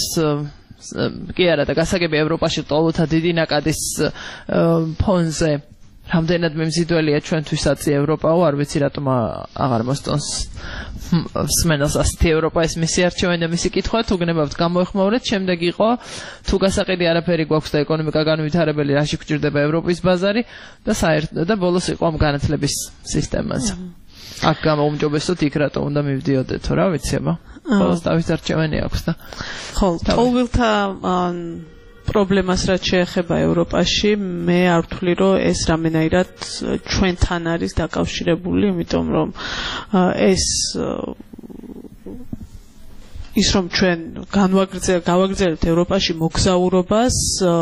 კი არა და გასაგებია ევროპაში ტოლოთა დიდი ნაკადის ფონზე რამდენად მიმზიდველია ჩვენთვისაც ევროპაო არ ვიცი რატომ აღარ მოსწონს მსმენელს ასეთი ევროპა ეს მისი არჩევანი და მისი კითხვა თუ გნებავთ გამოეხმაურეთ შემდეგ იყო თუ გასაყიდი არაფერი გვაქვს და ეკონომიკა განვითარებელი რაში გვჭირდება ევროპის ბაზარი და საერთოდ და ბოლოს იყო ამ განათლების სისტემაზე აქ გამოუმჯობესოთ იქ რატომ უნდა მივდიოდეთო რა ვიცი აბა ბოლოს თავის არჩევანი აქვს და ხო ტოლვილთა პრობლემას რაც შეეხება ევროპაში მე არ ვთვლი რომ ეს რამენაირად ჩვენთან არის დაკავშირებული იმიტომ რომ ეს ის რომ ჩვენ გავაგრძელებთ ევროპაში მოგზაურობას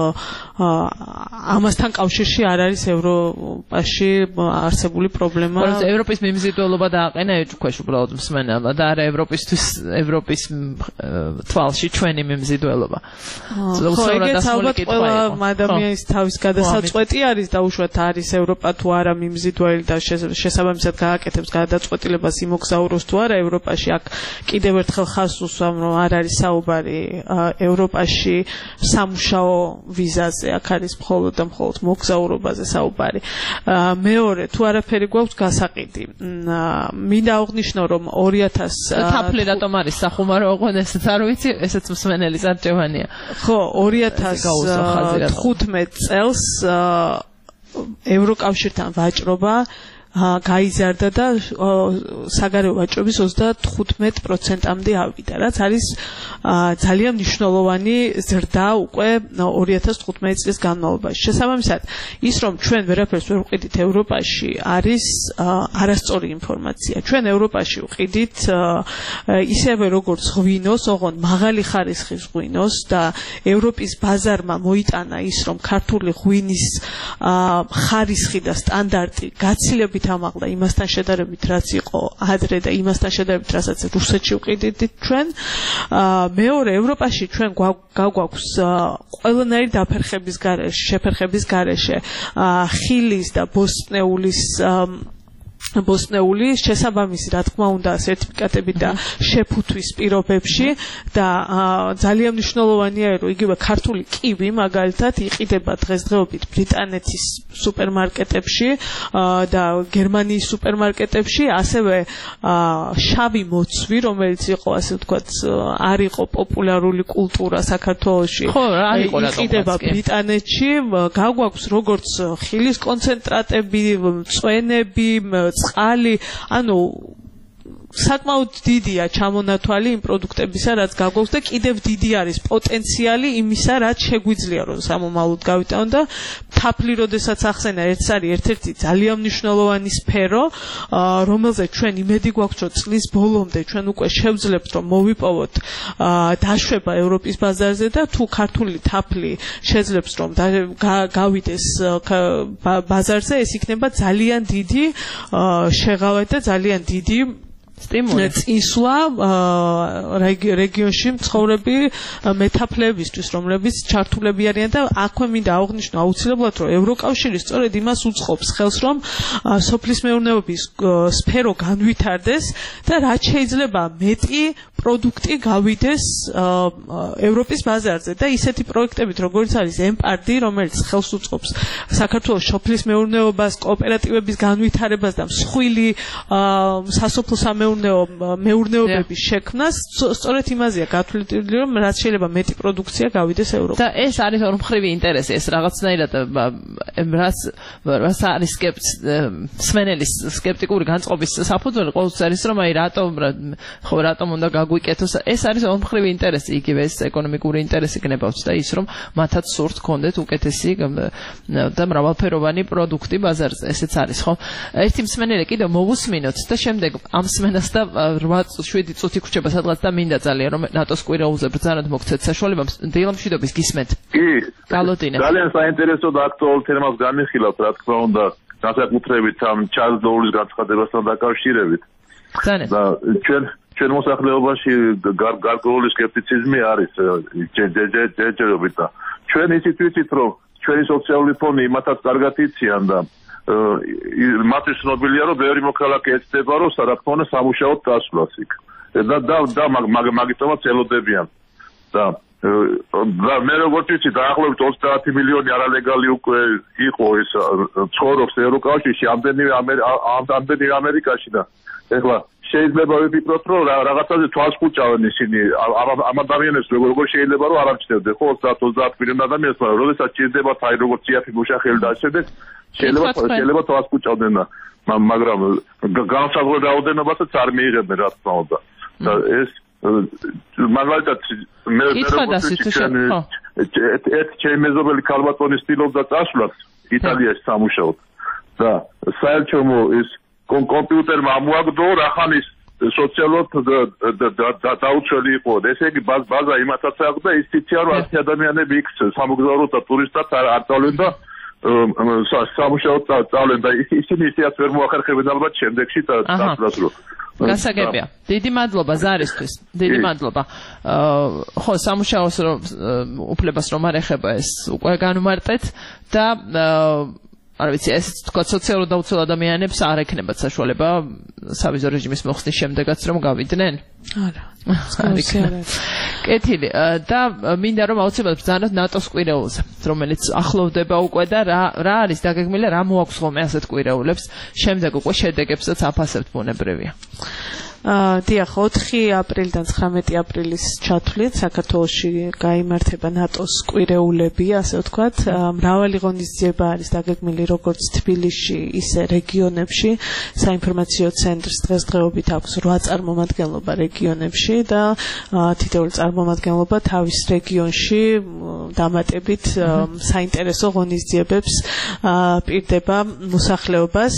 ამასთან კავშირში არ არის ევროპაში არსებული პრობლემა. მაგრამ ევროპის მიმზიდველობა დააყენა ეჭქვეშ უბრალოდ მსმენელმა და არა ევროპისთვის ევროპის თვალში ჩვენი მიმზიდველობა. ხო, ეგეც ალბათ ყველა ადამიანის თავის გადასაწყვეტი არის და უშუალოდ არის ევროპა თუ არა მიმზიდველი და შესაბამისად გააკეთებს გადაწყვეტილებას იმოგზაუროს თუ არა ევროპაში აქ კიდევ ერთხელ ხაზს უსვამ რომ არ არის საუბარი ევროპაში სამუშაო ვიზაზე აქ არის მხოლოდ და მხოლოდ მოგზაურობაზე საუბარი. მეორე თუ არაფერი გვაქვს გასაყიდი. მინდა აღვნიშნო რომ ორი ათას თაფლი რატომ არის სახუმარო ოღონდ ესეც არ ვიცი ესეც მსმენელის არჩევანია. ხო ორი ათას თხუთმეტ წელს ევროკავშირთან ვაჭრობა გაიზარდა და საგარეო ვაჭრობის ოცდათხუთმეტ პროცენტამდე ავიდა, რაც არის ძალიან მნიშვნელოვანი ზრდა უკვე ორი ათას თხუთმეტი წლის განმავლობაში. შესაბამისად, ის რომ ჩვენ ვერაფერს ვერ ვყიდით ევროპაში, არის არასწორი ინფორმაცია. ჩვენ ევროპაში ვყიდით ისევე როგორც ღვინოს, ოღონდ მაღალი ხარისხის ღვინოს და ევროპის ბაზარმა მოიტანა ის, რომ ქართული ღვინის ხარისხი და სტანდარტი გაცილებით ამაღლა იმასთან შედარებით, რაც იყო ადრე და იმასთან შედარებით, რასაც რუსეთში ვყიდით ჩვენ. მეორე, ევროპაში ჩვენ გაგვაქვს ყველანაირი დაფერხების გარეშე, შეფერხების გარეშე ხილის და ბოსტნეულის ბოსტნეული შესაბამისი, რა თქმა უნდა, სერტიფიკატები და შეფუთვის პირობებში და ძალიან მნიშვნელოვანია, რომ იგივე ქართული კივი მაგალითად იყიდება დღესდღეობით ბრიტანეთის სუპერმარკეტებში და გერმანიის სუპერმარკეტებში, ასევე შავი მოცვი, რომელიც იყო, ასე ვთქვათ, არ იყო პოპულარული კულტურა საქართველოში, იყიდება ბრიტანეთში. გაგვაქვს როგორც ხილის კონცენტრატები, წვენები, წყალი, ანუ საკმაოდ დიდია ჩამონათვალი იმ პროდუქტებისა, რაც გაგვაქვს და კიდევ დიდი არის პოტენციალი იმისა, რაც შეგვიძლია რომ სამომავლოდ გავიტანოთ და თაფლი როდესაც ახსენა, ერთს არის ერთ-ერთი ძალიან მნიშვნელოვანი სფერო, რომელზეც ჩვენ იმედი გვაქვს, რომ წლის ბოლომდე ჩვენ უკვე შევძლებთ, რომ მოვიპოვოთ დაშვება ევროპის ბაზარზე და თუ ქართული თაფლი შეძლებს, რომ გავიდეს ბაზარზე, ეს იქნება ძალიან დიდი შეღავი და ძალიან დიდი სტიმული წინსვლა რეგიონში მცხოვრები მეთაფლებისთვის, რომლებიც ჩართულები არიან და აქვე მინდა აღვნიშნო აუცილებლად, რომ ევროკავშირი სწორედ იმას უწყობს ხელს, რომ სოფლის მეურნეობის სფერო განვითარდეს და რაც შეიძლება მეტი პროდუქტი გავიდეს ევროპის ბაზარზე და ისეთი პროექტებით, როგორც არის ემპარდი, რომელიც ხელს უწყობს საქართველოს სოფლის მეურნეობას, კოოპერატივების განვითარებას და მსხვილი სასოფლო მეურნეობების შექმნას, სწორედ იმაზეა გათვლილი, რომ რაც შეიძლება მეტი პროდუქცია გავიდეს ევროპაში. და ეს არის ორმხრივი ინტერესი, ეს რაღაცნაირად რაც რაც არის სმენელის სკეპტიკური განწყობის საფუძველი ყოველთვის არის, რომ აი რატომ ხო რატომ უნდა გაგვიკეთოს, ეს არის ორმხრივი ინტერესი, იგივე ეს ეკონომიკური ინტერესი გნებავთ და ის რომ მათაც სურთ გქონდეთ უკეთესი და მრავალფეროვანი პროდუქტი ბაზარზე, ესეც არის, ხო? ერთი მსმენელი კიდევ მოვუსმინოთ და შემდეგ ამ მსმენელს და რვა შვიდი წუთი გრჩება სადღაც და მინდა ძალიან რომ ნატოს კვირაულზე ბრძანად მოგცეთ საშუალება. დილამშვიდობის გისმენთ. კი. გალოტინა. ძალიან საინტერესო და აქტუალურ თემას განიხილავთ, რა თქმა უნდა, განსაკუთრებით ამ ჩარლზ დოულის განცხადებასთან დაკავშირებით. ძალიან. და ჩვენ ჩვენ მოსახლეობაში გარკვეული სკეპტიციზმი არის ჯერჯერობით და ჩვენ ისიც ვიცით, რომ ჩვენი სოციალური ფონი იმათაც კარგად იციან და მათთვის ცნობილია, რომ ბევრი მოქალაქე ეცდება, რომ რა თქმა უნდა სამუშაოდ დასვლას იქ. და და და მაგიტომაც ელოდებიან. და მე როგორც ვიცი, დაახლოებით ოცდაათი მილიონი არალეგალი უკვე იყო ეს ცხოვრობს ევროკავშირში, ამდენი ამდენი ამერიკაში და ეხლა შეიძლება ვიფიქროთ, რომ რაღაცაზე თვალს ხუჭავენ ისინი ამ ადამიანებს, როგორ შეიძლება რომ არ ამჩნევდნენ, ხო, ოცდაათ ოცდაათ მილიონი ადამიანს, მაგრამ როდესაც ჭირდებათ აი როგორც სიაფი მუშახელი და ასე შეიძლება შეიძლება თვალს ხუჭავდნენ, მაგრამ განსაზღვრულ რაოდენობასაც არ მიიღებდნენ, რა თქმა უნდა. და ეს მაგალითად მე ერთ ჩემი მეზობელი ქალბატონი ცდილობდა წასვლას იტალიაში სამუშაოდ და საერთოდ ის კომპიუტერმა ამოაგდო რახანის სოციალურად დაუცველი იყო. ესე იგი ბაზა იმათაც აქვს და ის ციცია რომ ასეთი ადამიანები იქ სამოგზაუროდ და ტურისტად არ წავლენ და სამუშაოდ წავლენ და ისინი ისეაც ვერ მოახერხებენ ალბათ შემდეგში წასვლას რო. გასაგებია. დიდი მადლობა ზარისთვის. დიდი მადლობა. ხო, სამუშაოს უფლებას რომ არ ეხება ეს უკვე განვმარტეთ და არ ვიცი, ეს თქვა სოციალურად დაუცველ ადამიანებს არ ექნებათ საშუალება სავიზო რეჟიმის მოხსნის შემდეგაც რომ გავიდნენ? არა. კეთილი. და მინდა რომ აუცილებლად ბრძანოთ ნატოს კვირაულზე, რომელიც ახლოვდება უკვე და რა რა არის დაგეგმილი, რა მოაქვს ხოლმე ასეთ კვირაულებს, შემდეგ უკვე შედეგებსაც აფასებთ ბუნებრივია. დიახ, ოთხი აპრილიდან ცხრამეტი აპრილის ჩათვლით საქართველოში გაიმართება ნატოს კვირეულები, ასე ვთქვათ. მრავალი ღონისძიება არის დაგეგმილი როგორც თბილისში, ისე რეგიონებში. საინფორმაციო ცენტრს დღესდღეობით აქვს რვა წარმომადგენლობა რეგიონებში და თითოეული წარმომადგენლობა თავის რეგიონში დამატებით საინტერესო ღონისძიებებს პირდება მოსახლეობას.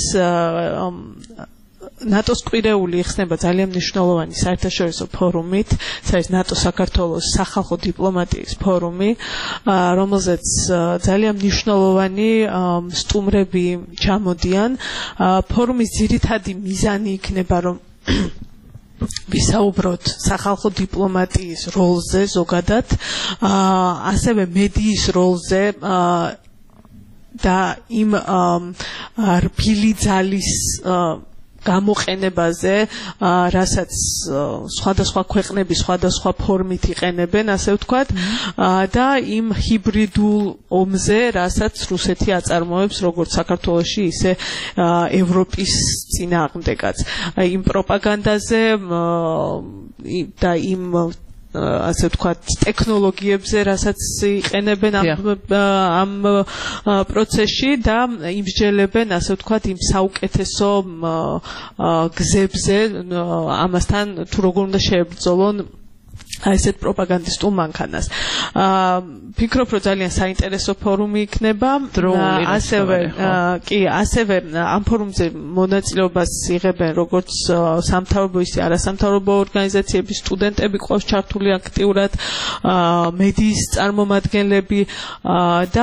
ნატოს კვირეული იხსნება ძალიან მნიშვნელოვანი საერთაშორისო ფორუმით, ეს არის ნატო-საქართველოს სახალხო დიპლომატიის ფორუმი, რომელზეც ძალიან მნიშვნელოვანი სტუმრები ჩამოდიან. ფორუმის ძირითადი მიზანი იქნება, რომ ვისაუბროთ სახალხო დიპლომატიის როლზე ზოგადად, ასევე მედიის როლზე და იმ რბილი ძალის გამოყენებაზე, რასაც სხვადასხვა ქვეყნები სხვადასხვა ფორმით იყენებენ, ასე ვთქვათ, და იმ ჰიბრიდულ ომზე, რასაც რუსეთი აწარმოებს როგორც საქართველოში, ისე ევროპის წინააღმდეგაც. იმ პროპაგანდაზე და იმ ასე ვთქვათ ტექნოლოგიებზე, რასაც იყენებენ ამ პროცესში და იმსჯელებენ, ასე ვთქვათ, იმ საუკეთესო გზებზე, ამასთან თუ როგორ უნდა შეებრძოლონ ასეთ პროპაგანდისტულ მანქანას. ფიქრობ, რომ ძალიან საინტერესო ფორუმი იქნება. ასევე კი, ასევე ამ ფორუმზე მონაწილეობას იღებენ როგორც სამთავრობო, ისე არასამთავრობო ორგანიზაციების სტუდენტები ყავს ჩართული აქტიურად, მედიის წარმომადგენლები და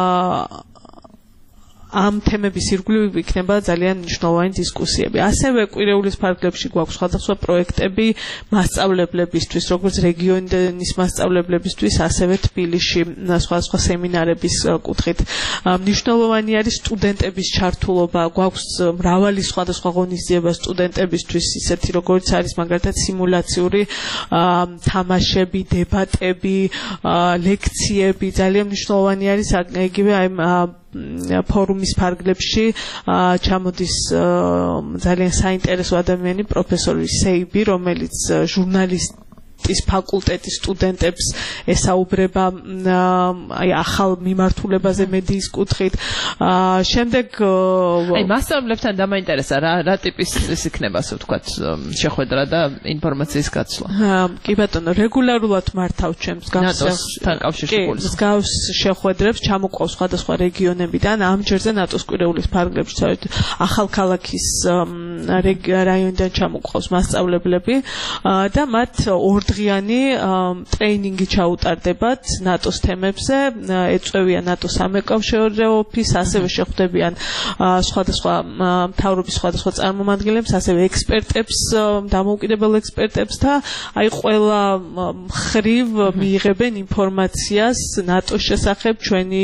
ამ თემების ირგვლივ იქნება ძალიან მნიშვნელოვანი დისკუსიები. ასევე კვირეულის ფარგლებში გვაქვს სხვადასხვა პროექტები მასწავლებლებისთვის, როგორც რეგიონის მასწავლებლებისთვის, ასევე თბილისში სხვადასხვა სემინარების კუთხით. მნიშვნელოვანი არის სტუდენტების ჩართულობა, გვაქვს მრავალი სხვადასხვა ღონისძიება სტუდენტებისთვის, ისეთი როგორც არის მაგალითად სიმულაციური თამაშები, დებატები, ლექციები. ძალიან მნიშვნელოვანი არის იგივე აი ფორუმის ფარგლებში ჩამოდის ძალიან საინტერესო ადამიანი პროფესორი სეიბი, რომელიც ჟურნალისტ ის ფაკულტეტის სტუდენტებს ესაუბრება აი ახალ მიმართულებაზე მედიის კუთხით. შემდეგ აი მასწავლებლებთან დამაინტერესა რა რა ტიპის ის იქნება, ასე ვთქვათ, შეხვედრა და ინფორმაციის გაცვლა. კი ბატონო, რეგულარულად მართავ ჩემს ნატოსთან კავშირში მსგავს შეხვედრებს, ჩამოყავს სხვადასხვა რეგიონებიდან. ამ ჯერზე ნატოს კვირეულის ფარგლებში ახალქალაქის რაიონიდან ჩამოყავს მასწავლებლები და მათ ორ დღიანი ტრეინინგი ჩაუტარდებათ ნატოს თემებზე, ეწევიან ნატოს სამეკავშირეო ოფისს, ასევე შეხვდებიან სხვადასხვა მთავრობის სხვადასხვა წარმომადგენლებს, ასევე ექსპერტებს, დამოუკიდებელ ექსპერტებს და აი ყველა მხრივ მიიღებენ ინფორმაციას ნატოს შესახებ, ჩვენი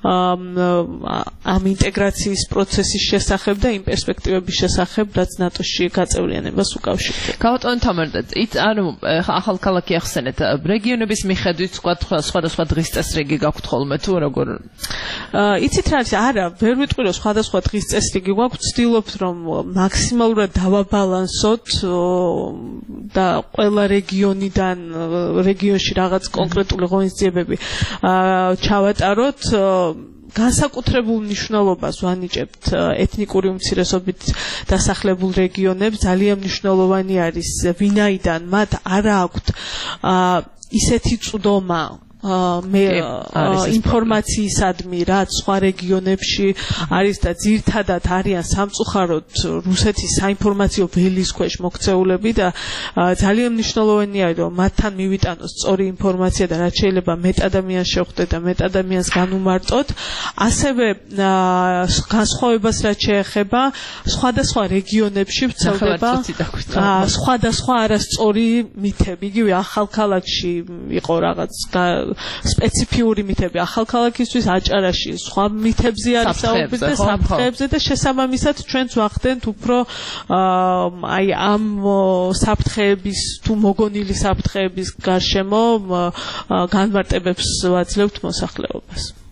ამ ინტეგრაციის პროცესის შესახებ და იმ პერსპექტივების შესახებ, რაც ნატოში გაწევრიანებას უკავშირდება. გავატონოთ თამარ, ანუ ახალქალაქი ახსენეთ, რეგიონების მიხედვით სხვადასხვა დღის წესრიგი გაქვთ ხოლმე თუ როგორ? იცით რა არის? არა, ვერ ვიტყვი რომ სხვადასხვა დღის წესრიგი გვაქვს, ვცდილობთ რომ მაქსიმალურად დავაბალანსოთ და ყველა რეგიონიდან რეგიონში რაღაც კონკრეტული ღონისძიებები ჩავატაროთ. განსაკუთრებულ მნიშვნელობას ვანიჭებთ ეთნიკური უმცირესობით დასახლებულ რეგიონებს. ძალიან მნიშვნელოვანი არის, ვინაიდან მათ არა აქვთ ისეთი წვდომა მე ინფორმაციისადმი, რაც სხვა რეგიონებში არის და ძირთადად არიან სამწუხაროდ რუსეთის საინფორმაციო ველის ქვეშ მოქცეულები და ძალიან მნიშვნელოვანია რომ მათთან მივიტანოს სწორი ინფორმაცია და რაც შეიძლება მეტ ადამიანს შეხვდეთ და მეტ ადამიანს განუმარტოთ. ასევე განსხვავებას რაც შეეხება სხვადასხვა რეგიონებში ვრცელდება სხვადასხვა არასწორი მითები. იგივე ახალქალაქში იყო რაღაც სპეციფიური მითები ახალქალაქისთვის, აჭარაში სხვა მითებზე არის საუბარი და საფრთხეებზე და შესაბამისად ჩვენც ვახდენთ უფრო აი ამ საფრთხეების თუ მოგონილი საფრთხეების გარშემო განმარტებებს ვაძლევთ მოსახლეობას.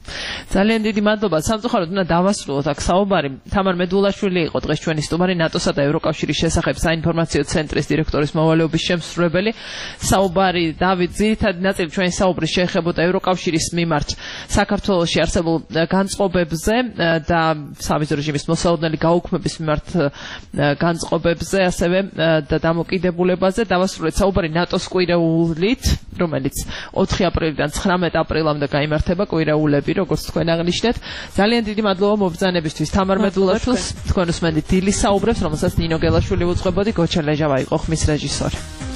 ძალიან დიდი მადლობა. სამწუხაროდ უნდა დავასრულოთ აქ საუბარი. თამარ მედულაშვილი იყო დღეს ჩვენი სტუმარი, ნატოსა და ევროკავშირის შესახებ საინფორმაციო ცენტრის დირექტორის მოვალეობის შემსრულებელი. საუბარი დავით ძირითადი ნაწილი ჩვენი საუბრის შეეხებოდა ევროკავშირის მიმართ საქართველოში არსებულ განწყობებზე და სამიზო რეჟიმის მოსალოდნელი გაუქმების მიმართ განწყობებზე, ასევე და დამოკიდებულებაზე. დავასრულეთ საუბარი ნატოს კვირეულით, რომელიც ოთხი აპრილიდან ცხრამეტ აპრილამდე გაიმართება კვირეულები, როგორც თქვენ აღნიშნეთ. ძალიან დიდი მადლობა მობრძანებისთვის თამარ მედულაშვილს. თქვენ უსმენთ დილის საუბრებს, რომელსაც ნინო გელაშვილი უძღვებოდი, გოჩა ლეჟავა იყო ხმის რეჟისორი.